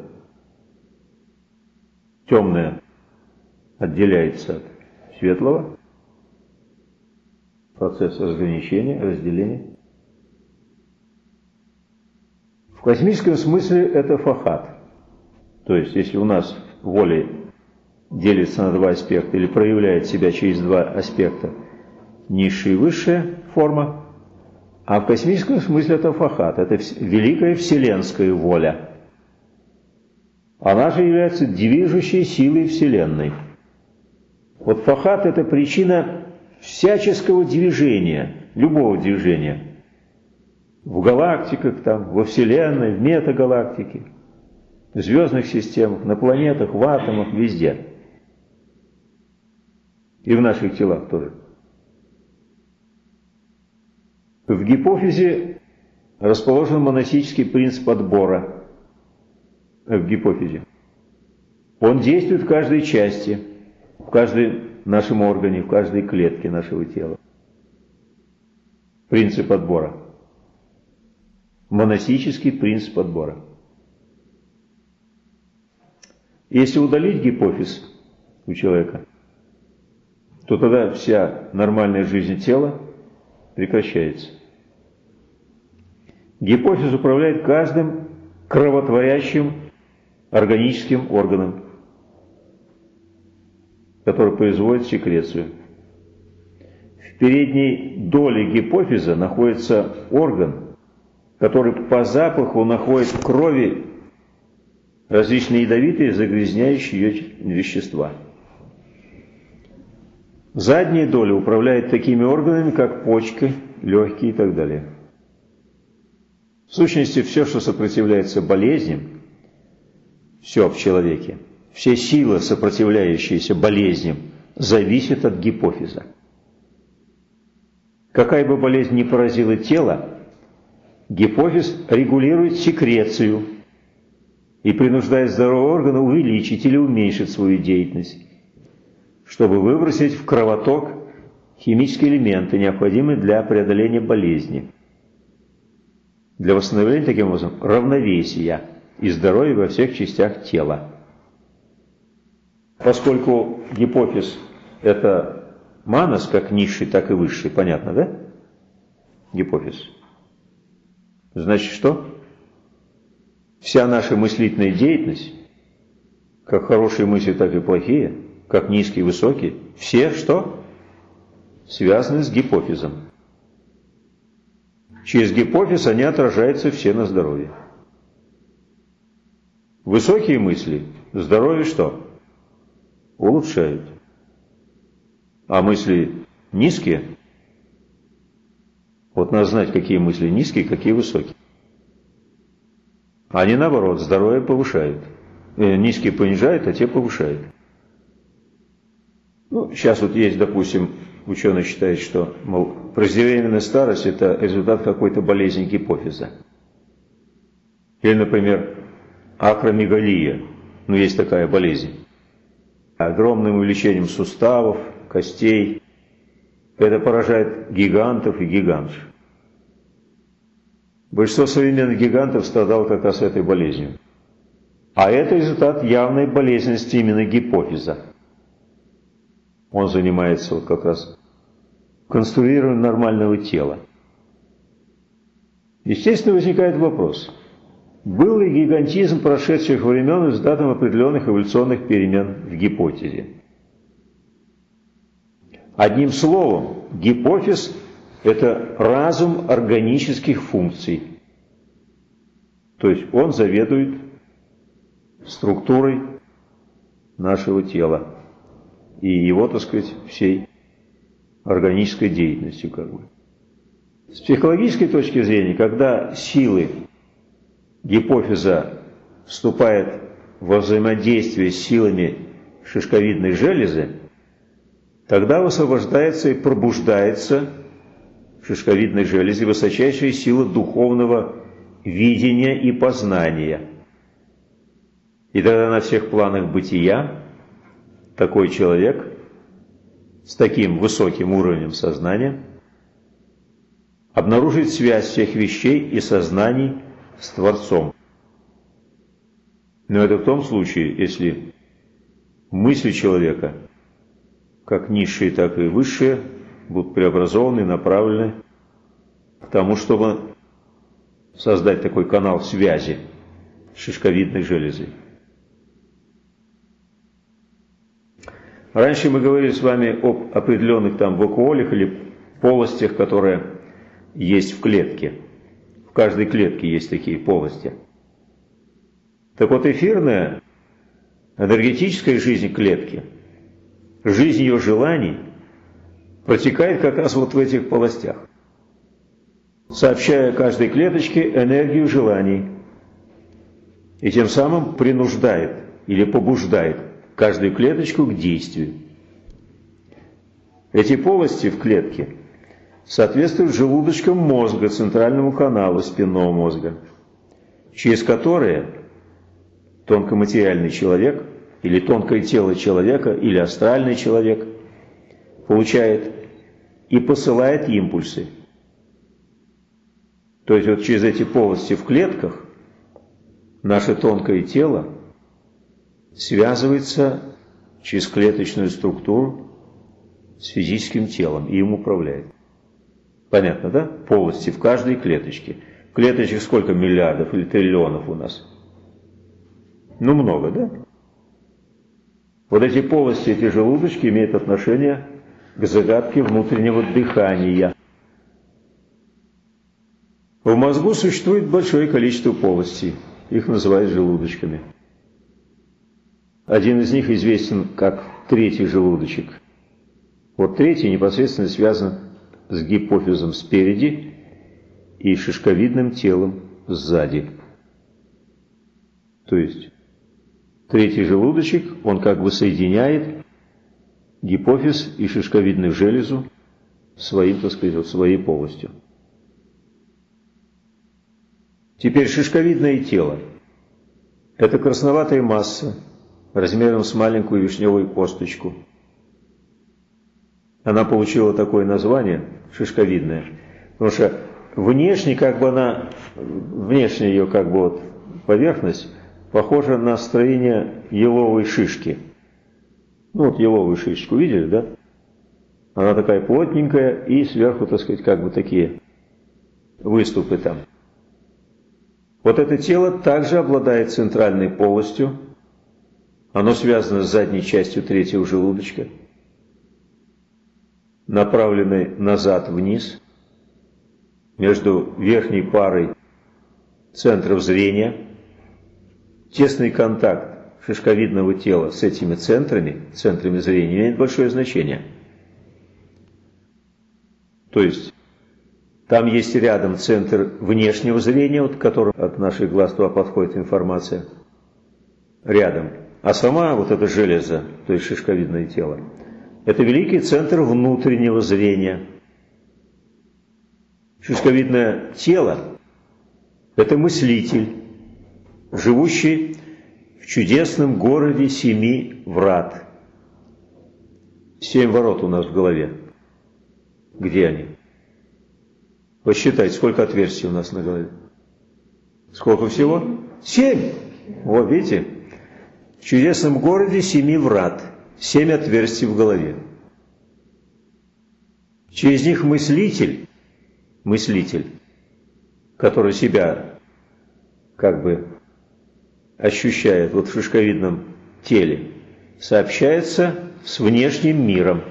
Темное отделяется от светлого. Процесс разграничения, разделения. В космическом смысле это фахат. То есть, если у нас воля делится на два аспекта или проявляет себя через два аспекта, низшая и высшая форма, а в космическом смысле это фахат, это великая вселенская воля. Она же является движущей силой Вселенной. Вот фахат – это причина всяческого движения, любого движения. В галактиках, там, во Вселенной, в метагалактике, в звездных системах, на планетах, в атомах, везде. И в наших телах тоже. В гипофизе расположен монастический принцип отбора. В гипофизе. Он действует в каждой части, в каждом нашем органе, в каждой клетке нашего тела. Принцип отбора. Монастический принцип отбора. Если удалить гипофиз у человека, то тогда вся нормальная жизнь тела прекращается. Гипофиз управляет каждым кровотворящим органическим органом, который производит секрецию. В передней доле гипофиза находится орган, который по запаху находит в крови различные ядовитые, загрязняющие ее вещества. Задняя доля управляет такими органами, как почки, легкие и так далее. В сущности, все, что сопротивляется болезням, все в человеке, все силы, сопротивляющиеся болезням, зависят от гипофиза. Какая бы болезнь ни поразила тело, гипофиз регулирует секрецию и принуждает здоровые органы увеличить или уменьшить свою деятельность, чтобы выбросить в кровоток химические элементы, необходимые для преодоления болезни, для восстановления, таким образом, равновесия и здоровья во всех частях тела. Поскольку гипофиз – это манас, как низший, так и высший, понятно, да? Гипофиз. Значит, что? Вся наша мыслительная деятельность, как хорошие мысли, так и плохие, как низкие и высокие, все что? Связаны с гипофизом. Через гипофиз они отражаются все на здоровье. Высокие мысли, здоровье что? улучшают. А мысли низкие, вот надо знать, какие мысли низкие, какие высокие. Они, наоборот, здоровье повышают. Низкие понижают, а те повышают. Ну, сейчас вот есть, допустим, ученые считают, что, мол, преждевременная старость – это результат какой-то болезни гипофиза. Или, например, акромегалия. Ну, есть такая болезнь. Огромным увеличением суставов, костей. Это поражает гигантов и гигантов. Большинство современных гигантов страдало как раз этой болезнью. А это результат явной болезненности именно гипофиза. Он занимается вот как раз конструированием нормального тела. Естественно, возникает вопрос, был ли гигантизм прошедших времен результатом определенных эволюционных перемен в гипофизе? Одним словом, гипофиз – это разум органических функций. То есть он заведует структурой нашего тела и его, так сказать, всей органической деятельностью, как бы. С психологической точки зрения, когда силы гипофиза вступают во взаимодействие с силами шишковидной железы, тогда высвобождается и пробуждается в шишковидной железе высочайшая сила духовного видения и познания. И тогда на всех планах бытия такой человек с таким высоким уровнем сознания обнаружит связь всех вещей и сознаний с Творцом. Но это в том случае, если мысли человека, как низшие, так и высшие, будут преобразованы и направлены к тому, чтобы создать такой канал связи с шишковидной железой. Раньше мы говорили с вами об определенных там вакуолях или полостях, которые есть в клетке. В каждой клетке есть такие полости. Так вот, эфирная, энергетическая жизнь клетки, жизнь ее желаний протекает как раз вот в этих полостях, сообщая каждой клеточке энергию желаний и тем самым принуждает или побуждает каждую клеточку к действию. Эти полости в клетке соответствуют желудочкам мозга, центральному каналу спинного мозга, через которые тонкоматериальный человек или тонкое тело человека или астральный человек получает и посылает импульсы. То есть вот через эти полости в клетках наше тонкое тело связывается через клеточную структуру с физическим телом и им управляет. Понятно, да? Полости в каждой клеточке. Клеточек сколько миллиардов или триллионов у нас? Ну, много, да? Вот эти полости, эти желудочки имеют отношение к загадке внутреннего дыхания. В мозгу существует большое количество полостей. Их называют желудочками. Один из них известен как третий желудочек. Вот третий непосредственно связан с гипофизом спереди и шишковидным телом сзади. То есть третий желудочек, он как бы соединяет гипофиз и шишковидную железу своим, так сказать, вот своей полостью. Теперь шишковидное тело. Это красноватая масса размером с маленькую вишневую косточку. Она получила такое название, шишковидная, потому что внешне, как бы она, внешняя ее как бы вот поверхность похожа на строение еловой шишки. Ну вот еловую шишечку видели, да? Она такая плотненькая и сверху, так сказать, как бы такие выступы там. Вот это тело также обладает центральной полостью. Оно связано с задней частью третьего желудочка, направленной назад вниз, между верхней парой центров зрения. Тесный контакт шишковидного тела с этими центрами, центрами зрения, имеет большое значение. То есть там есть рядом центр внешнего зрения, вот, к которому от наших глаз туда подходит информация, рядом. А сама вот эта железа, то есть шишковидное тело, это великий центр внутреннего зрения. Шишковидное тело – это мыслитель, живущий в чудесном городе семи врат. Семь ворот у нас в голове. Где они? Посчитайте, сколько отверстий у нас на голове. Сколько всего? Семь. Вот, видите? В чудесном городе семи врат. Семь отверстий в голове. Через них мыслитель, мыслитель, который себя как бы ощущает вот в шишковидном теле, сообщается с внешним миром.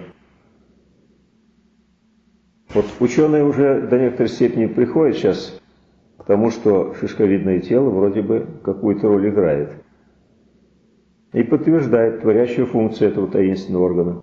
Вот ученые уже до некоторой степени приходят сейчас к тому, что шишковидное тело вроде бы какую-то роль играет. И подтверждает творящую функцию этого таинственного органа.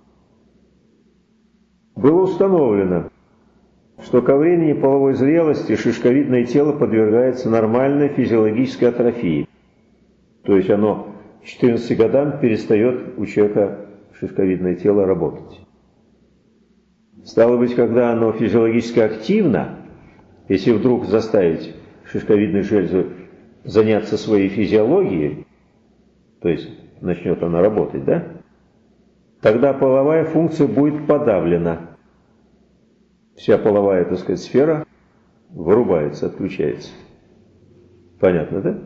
Было установлено, что ко времени половой зрелости шишковидное тело подвергается нормальной физиологической атрофии. То есть оно к четырнадцати годам перестает у человека шишковидное тело работать. Стало быть, когда оно физиологически активно, если вдруг заставить шишковидную железу заняться своей физиологией, то есть начнет она работать, да? Тогда половая функция будет подавлена. Вся половая, так сказать, сфера вырубается, отключается. Понятно, да?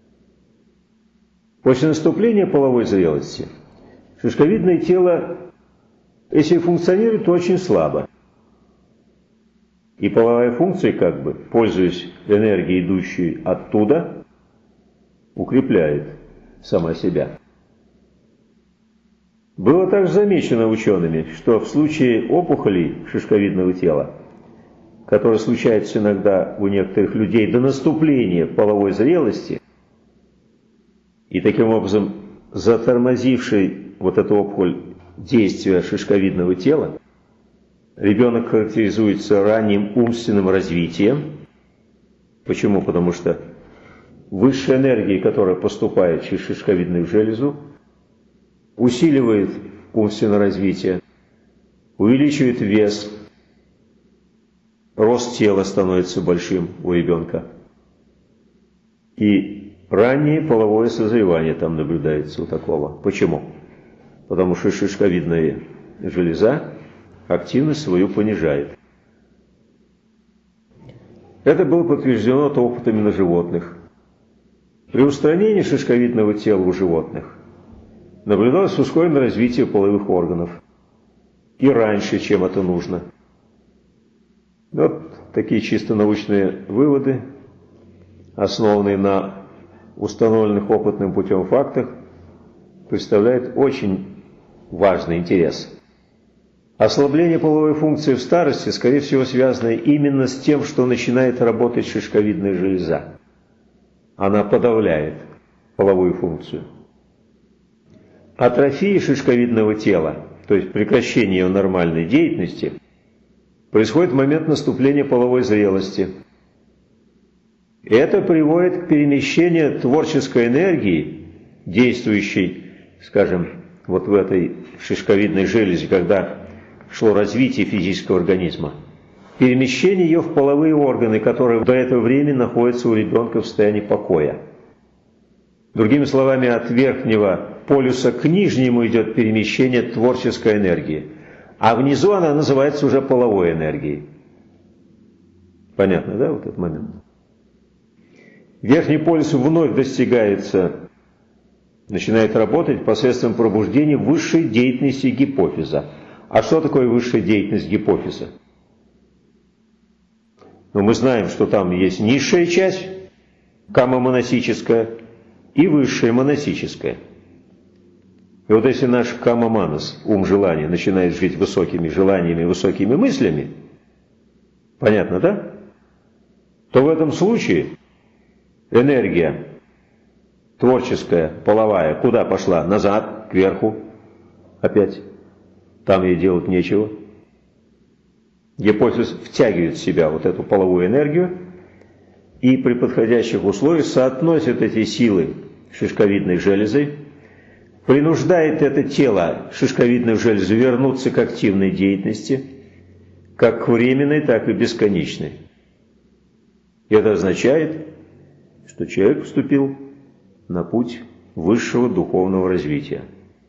После наступления половой зрелости шишковидное тело, если функционирует, то очень слабо. И половая функция, как бы, пользуясь энергией, идущей оттуда, укрепляет сама себя. Было также замечено учеными, что в случае опухолей шишковидного тела, которые случаются иногда у некоторых людей до наступления половой зрелости, и таким образом затормозивший вот эту опухоль действия шишковидного тела, ребенок характеризуется ранним умственным развитием. Почему? Потому что высшая энергия, которая поступает через шишковидную железу, усиливает умственное развитие, увеличивает вес, рост тела становится большим у ребенка. И раннее половое созревание там наблюдается у такого. Почему? Потому что шишковидная железа активность свою понижает. Это было подтверждено опытами на животных. При устранении шишковидного тела у животных наблюдалось ускоренное развитие половых органов. И раньше, чем это нужно. Вот такие чисто научные выводы, основанные на установленных опытным путем фактах, представляют очень важный интерес. Ослабление половой функции в старости, скорее всего, связано именно с тем, что начинает работать шишковидная железа. Она подавляет половую функцию. Атрофия шишковидного тела, то есть прекращение ее нормальной деятельности, происходит в момент наступления половой зрелости. И это приводит к перемещению творческой энергии, действующей, скажем, вот в этой шишковидной железе, когда шло развитие физического организма, перемещение ее в половые органы, которые до этого времени находятся у ребенка в состоянии покоя. Другими словами, от верхнего полюса к нижнему идет перемещение творческой энергии, а внизу она называется уже половой энергией. Понятно, да, вот этот момент? Верхний полюс вновь достигается, начинает работать посредством пробуждения высшей деятельности гипофиза. А что такое высшая деятельность гипофиза? Ну, мы знаем, что там есть низшая часть, камма-манасическая, и высшая монасическая. И вот если наш камма-манас, ум желания, начинает жить высокими желаниями, высокими мыслями, понятно, да? То в этом случае энергия творческая, половая, куда пошла? Назад, кверху, опять. Там ей делать нечего. Гипофиз втягивает в себя вот эту половую энергию и при подходящих условиях соотносит эти силы шишковидной железой, принуждает это тело шишковидной железы вернуться к активной деятельности, как к временной, так и бесконечной. И это означает, что человек вступил на путь высшего духовного развития.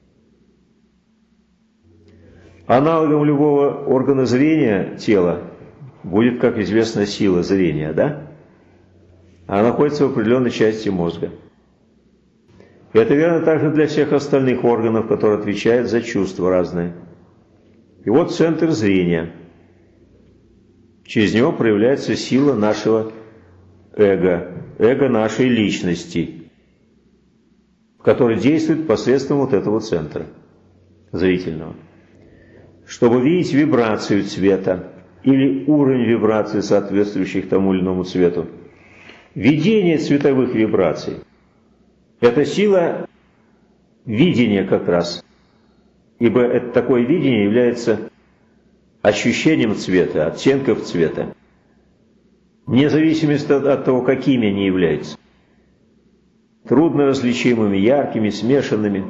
Аналогом любого органа зрения тела будет, как известно, сила зрения, да? Она находится в определенной части мозга. И это верно также для всех остальных органов, которые отвечают за чувства разные. И вот центр зрения. Через него проявляется сила нашего эго, эго нашей личности, который действует посредством вот этого центра зрительного. Чтобы видеть вибрацию цвета или уровень вибраций, соответствующих тому или иному цвету, видение цветовых вибраций – это сила видения как раз, ибо это такое видение является ощущением цвета, оттенков цвета, вне зависимости от того, какими они являются. Трудно различимыми, яркими, смешанными.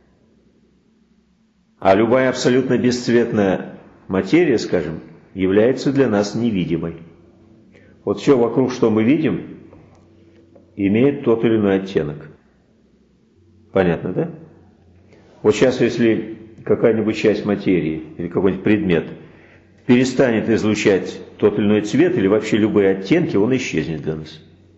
А любая абсолютно бесцветная материя, скажем, является для нас невидимой. Вот все вокруг, что мы видим, имеет тот или иной оттенок. Понятно, да? Вот сейчас, если какая-нибудь часть материи или какой-нибудь предмет перестанет излучать тот или иной цвет или вообще любые оттенки, он исчезнет для нас.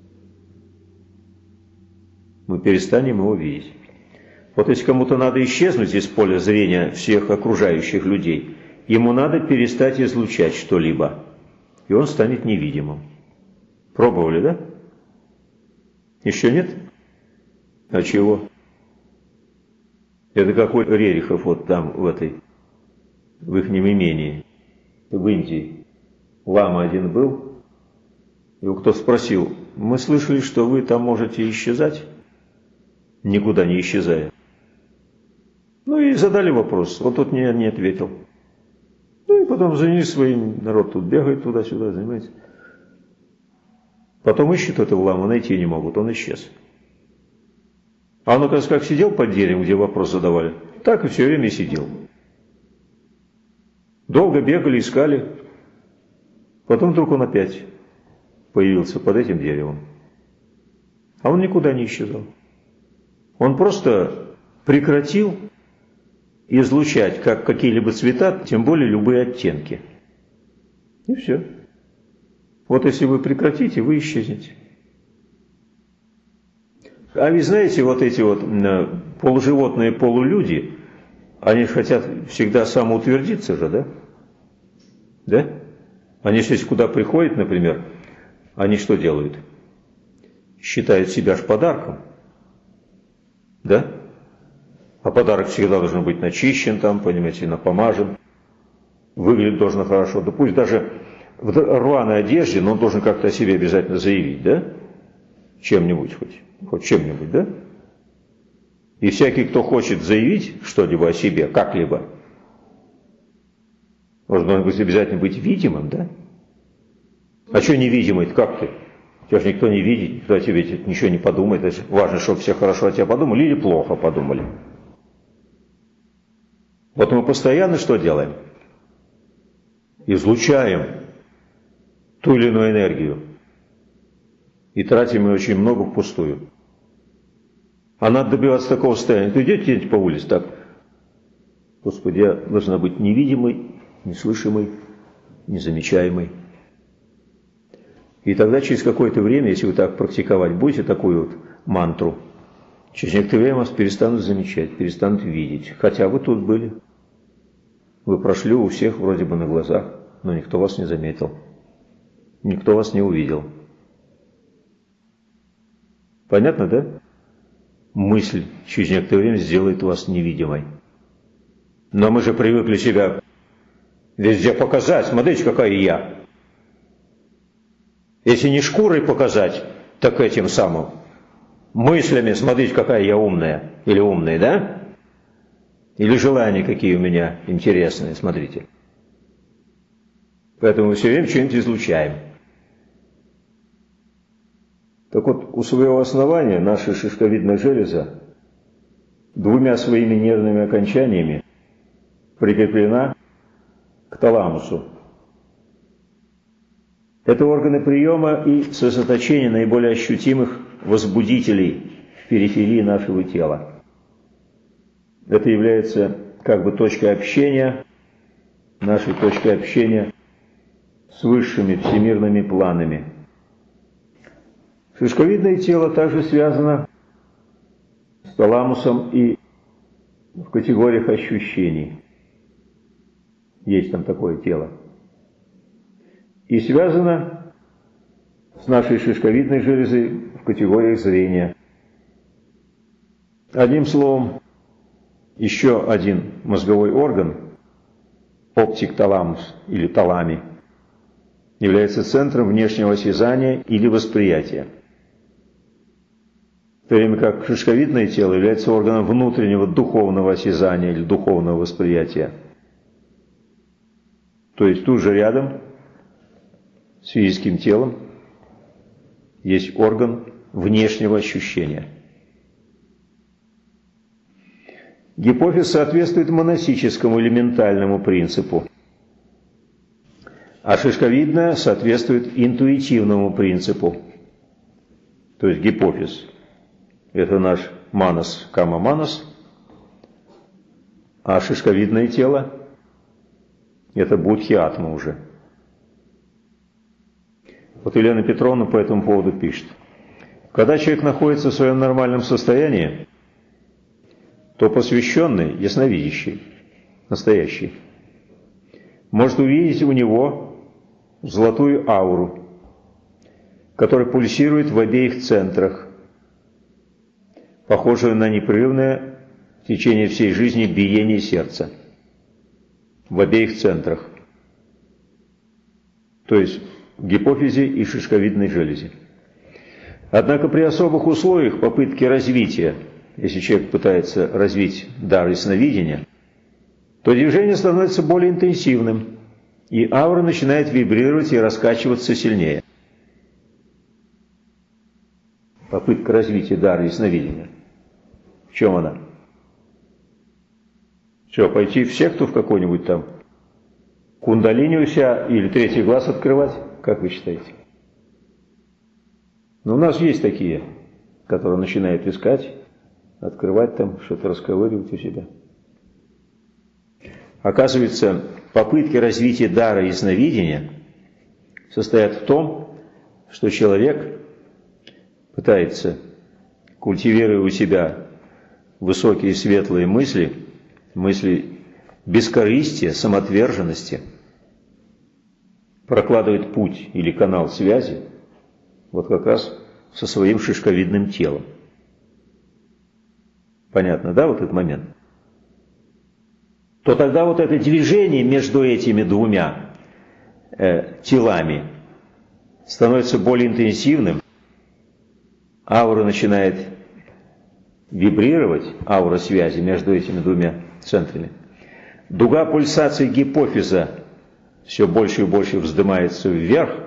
Мы перестанем его видеть. Вот если кому-то надо исчезнуть из поля зрения всех окружающих людей, ему надо перестать излучать что-либо, и он станет невидимым. Пробовали, да? Еще нет? А чего? Это какой Рерихов вот там, в этой, в ихнем имении, в Индии. Лама один был, его кто спросил: мы слышали, что вы там можете исчезать, никуда не исчезая. Ну и задали вопрос, вот тот не, не ответил. Ну и потом занялись своим, народ тут бегает туда-сюда, занимается. Потом ищут этого ламу, найти не могут, он исчез. А он, оказывается, как сидел под деревом, где вопрос задавали, так и все время и сидел. Долго бегали, искали. Потом вдруг он опять появился под этим деревом. А он никуда не исчезал. Он просто прекратил излучать как какие-либо цвета, тем более любые оттенки. И все. Вот если вы прекратите, вы исчезнете. А вы знаете, вот эти вот полуживотные, полулюди, они хотят всегда самоутвердиться же, да? Да? Они здесь куда приходят, например, они что делают? Считают себя ж подарком. Да? А подарок всегда должен быть начищен, там, понимаете, напомажен. Выглядит должен хорошо. Да пусть даже в рваной одежде, но он должен как-то о себе обязательно заявить, да? Чем-нибудь хоть. Хоть чем-нибудь, да? И всякий, кто хочет заявить что-либо о себе, как-либо, должен быть обязательно быть видимым, да? А что невидимый, как ты? Тебя же никто не видит, никто о тебе ничего не подумает. Важно, чтобы все хорошо о тебе подумали или плохо подумали. Вот мы постоянно что делаем? Излучаем ту или иную энергию. И тратим ее очень много впустую. А надо добиваться такого состояния. Ты идете где-нибудь по улице, так, Господи, я должна быть невидимой, неслышимой, незамечаемой. И тогда через какое-то время, если вы так практиковать будете, такую вот мантру, через некоторое время вас перестанут замечать, перестанут видеть. Хотя вы тут были. Вы прошли у всех вроде бы на глазах, но никто вас не заметил. Никто вас не увидел. Понятно, да? Мысль через некоторое время сделает вас невидимой. Но мы же привыкли себя везде показать. Смотрите, какая я. Если не шкурой показать, так этим самым мыслями, смотрите, какая я умная, или умный, да? Или желания какие у меня интересные, смотрите. Поэтому мы все время что-нибудь излучаем. Так вот, у своего основания наша шишковидная железа двумя своими нервными окончаниями прикреплена к таламусу. Это органы приема и сосредоточения наиболее ощутимых возбудителей в периферии нашего тела. Это является как бы точкой общения, нашей точкой общения с высшими всемирными планами. Шишковидное тело также связано с таламусом и в категориях ощущений. Есть там такое тело. И связано с нашей шишковидной железой в категориях зрения. Одним словом, еще один мозговой орган, оптик-таламус или талами, является центром внешнего осязания или восприятия, в то время как шишковидное тело является органом внутреннего духовного осязания или духовного восприятия. То есть тут же рядом с физическим телом есть орган внешнего ощущения. Гипофиз соответствует монастическому или ментальному принципу, а шишковидное соответствует интуитивному принципу. То есть гипофиз – это наш манас, кама-манас, а шишковидное тело – это будхи-атма уже. Вот Елена Петровна по этому поводу пишет. Когда человек находится в своем нормальном состоянии, то посвященный, ясновидящий, настоящий, может увидеть у него золотую ауру, которая пульсирует в обеих центрах, похожую на непрерывное в течение всей жизни биение сердца в обеих центрах, то есть в гипофизе и шишковидной железе. Однако при особых условиях попытки развития, если человек пытается развить дар ясновидения, то движение становится более интенсивным, и аура начинает вибрировать и раскачиваться сильнее. Попытка развития дара ясновидения. В чем она? Что, пойти в секту в какой-нибудь там? Кундалини у себя или третий глаз открывать? Как вы считаете? Но у нас есть такие, которые начинают искать, открывать там, что-то расковыривать у себя. Оказывается, попытки развития дара ясновидения состоят в том, что человек пытается, культивируя у себя высокие светлые мысли, мысли бескорыстия, самоотверженности, прокладывает путь или канал связи вот как раз со своим шишковидным телом. Понятно, да, вот этот момент? То тогда вот это движение между этими двумя э, телами становится более интенсивным, аура начинает вибрировать, аура связи между этими двумя центрами. Дуга пульсации гипофиза все больше и больше вздымается вверх,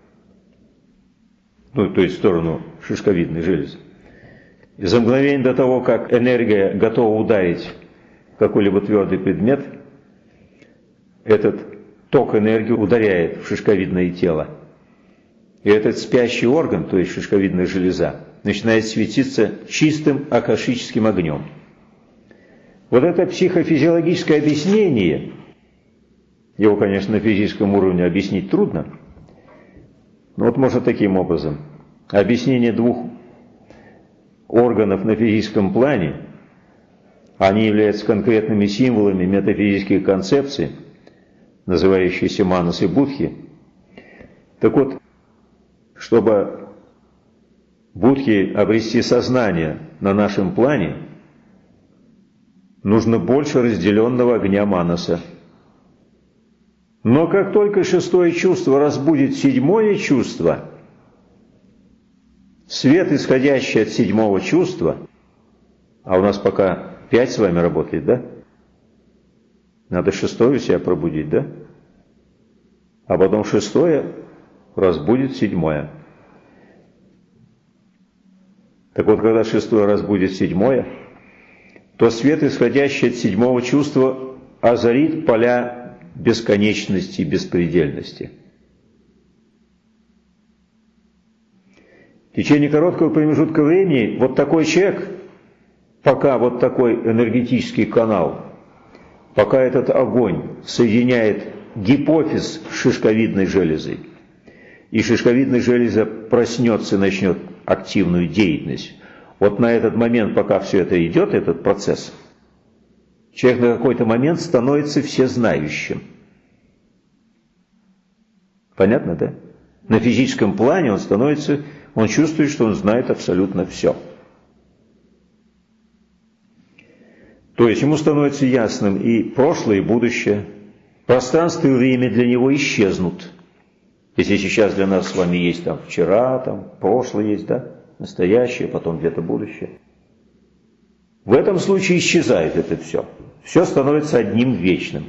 ну, то есть в сторону шишковидной железы. И за мгновение до того, как энергия готова ударить в какой-либо твердый предмет, этот ток энергии ударяет в шишковидное тело. И этот спящий орган, то есть шишковидная железа, начинает светиться чистым акашическим огнем. Вот это психофизиологическое объяснение, его, конечно, на физическом уровне объяснить трудно, но вот можно таким образом. Объяснение двух органов на физическом плане, они являются конкретными символами метафизических концепций, называющиеся манас и будхи. Так вот, чтобы будхи обрести сознание на нашем плане, нужно больше разделенного огня манаса. Но как только шестое чувство разбудит седьмое чувство, свет, исходящий от седьмого чувства, а у нас пока пять с вами работает, да? Надо шестое себя пробудить, да? А потом шестое разбудит седьмое. Так вот, когда шестое разбудит седьмое, то свет, исходящий от седьмого чувства, озарит поля бесконечности и беспредельности. В течение короткого промежутка времени вот такой человек, пока вот такой энергетический канал, пока этот огонь соединяет гипофиз с шишковидной железой, и шишковидная железа проснется и начнет активную деятельность, вот на этот момент, пока все это идет, этот процесс, человек на какой-то момент становится всезнающим. Понятно, да? На физическом плане он становится, он чувствует, что он знает абсолютно все. То есть ему становится ясным и прошлое, и будущее. Пространство и время для него исчезнут. Если сейчас для нас с вами есть там вчера, там прошлое есть, да, настоящее, потом где-то будущее. В этом случае исчезает это все. Все становится одним вечным.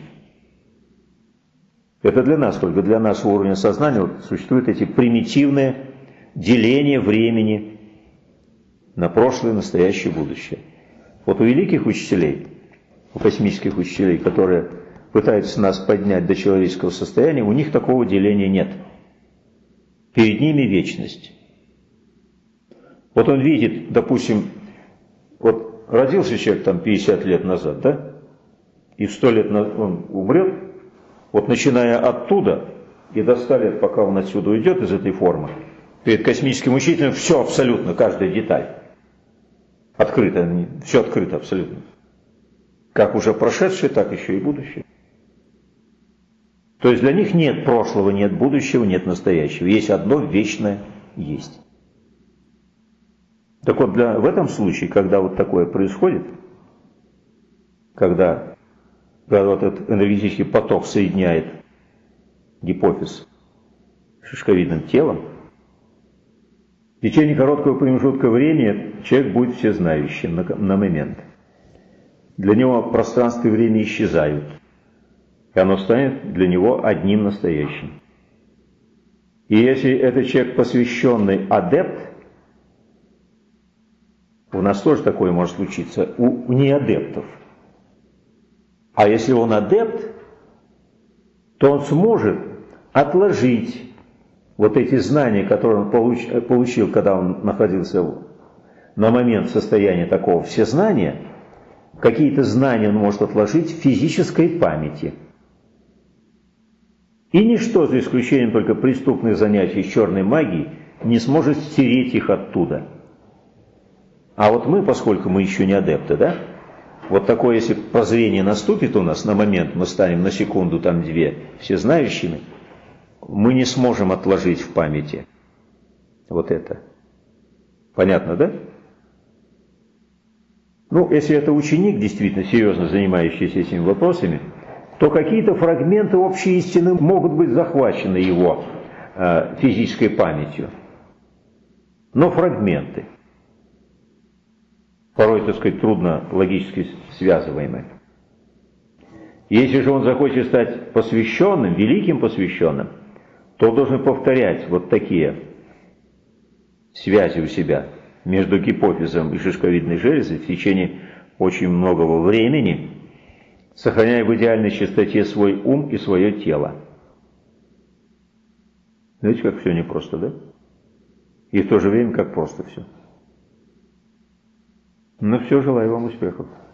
Это для нас, только для нашего уровня сознания вот, существуют эти примитивные деления времени на прошлое, настоящее, будущее. Вот у великих учителей, у космических учителей, которые пытаются нас поднять до человеческого состояния, у них такого деления нет. Перед ними вечность. Вот он видит, допустим, вот родился человек там пятьдесят лет назад, да, и в сто лет он умрет, вот начиная оттуда и до ста лет, пока он отсюда уйдет из этой формы, перед космическим учителем все абсолютно, каждая деталь открыто, все открыто абсолютно. Как уже прошедшее, так еще и будущее. То есть для них нет прошлого, нет будущего, нет настоящего. Есть одно вечное есть. Так вот, для, в этом случае, когда вот такое происходит, когда, когда вот этот энергетический поток соединяет гипофиз с шишковидным телом, в течение короткого промежутка времени человек будет всезнающим на, на момент. Для него пространство и время исчезают, и оно станет для него одним настоящим. И если этот человек посвященный адепт, у нас тоже такое может случиться, у, у неадептов. А если он адепт, то он сможет отложить вот эти знания, которые он получ, получил, когда он находился на момент состояния такого всезнания, какие-то знания он может отложить в физической памяти. И ничто, за исключением только преступных занятий с черной магией, не сможет стереть их оттуда. А вот мы, поскольку мы еще не адепты, да, вот такое, если прозрение наступит у нас, на момент мы станем на секунду, там две, всезнающими, мы не сможем отложить в памяти вот это. Понятно, да? Ну, если это ученик, действительно серьезно занимающийся этими вопросами, то какие-то фрагменты общей истины могут быть захвачены его э, физической памятью. Но фрагменты. Порой, так сказать, трудно логически связываемые. Если же он захочет стать посвященным, великим посвященным, то он должен повторять вот такие связи у себя между гипофизом и шишковидной железой в течение очень многого времени, сохраняя в идеальной чистоте свой ум и свое тело. Знаете, как все непросто, да? И в то же время, как просто все. Ну все, желаю вам успехов.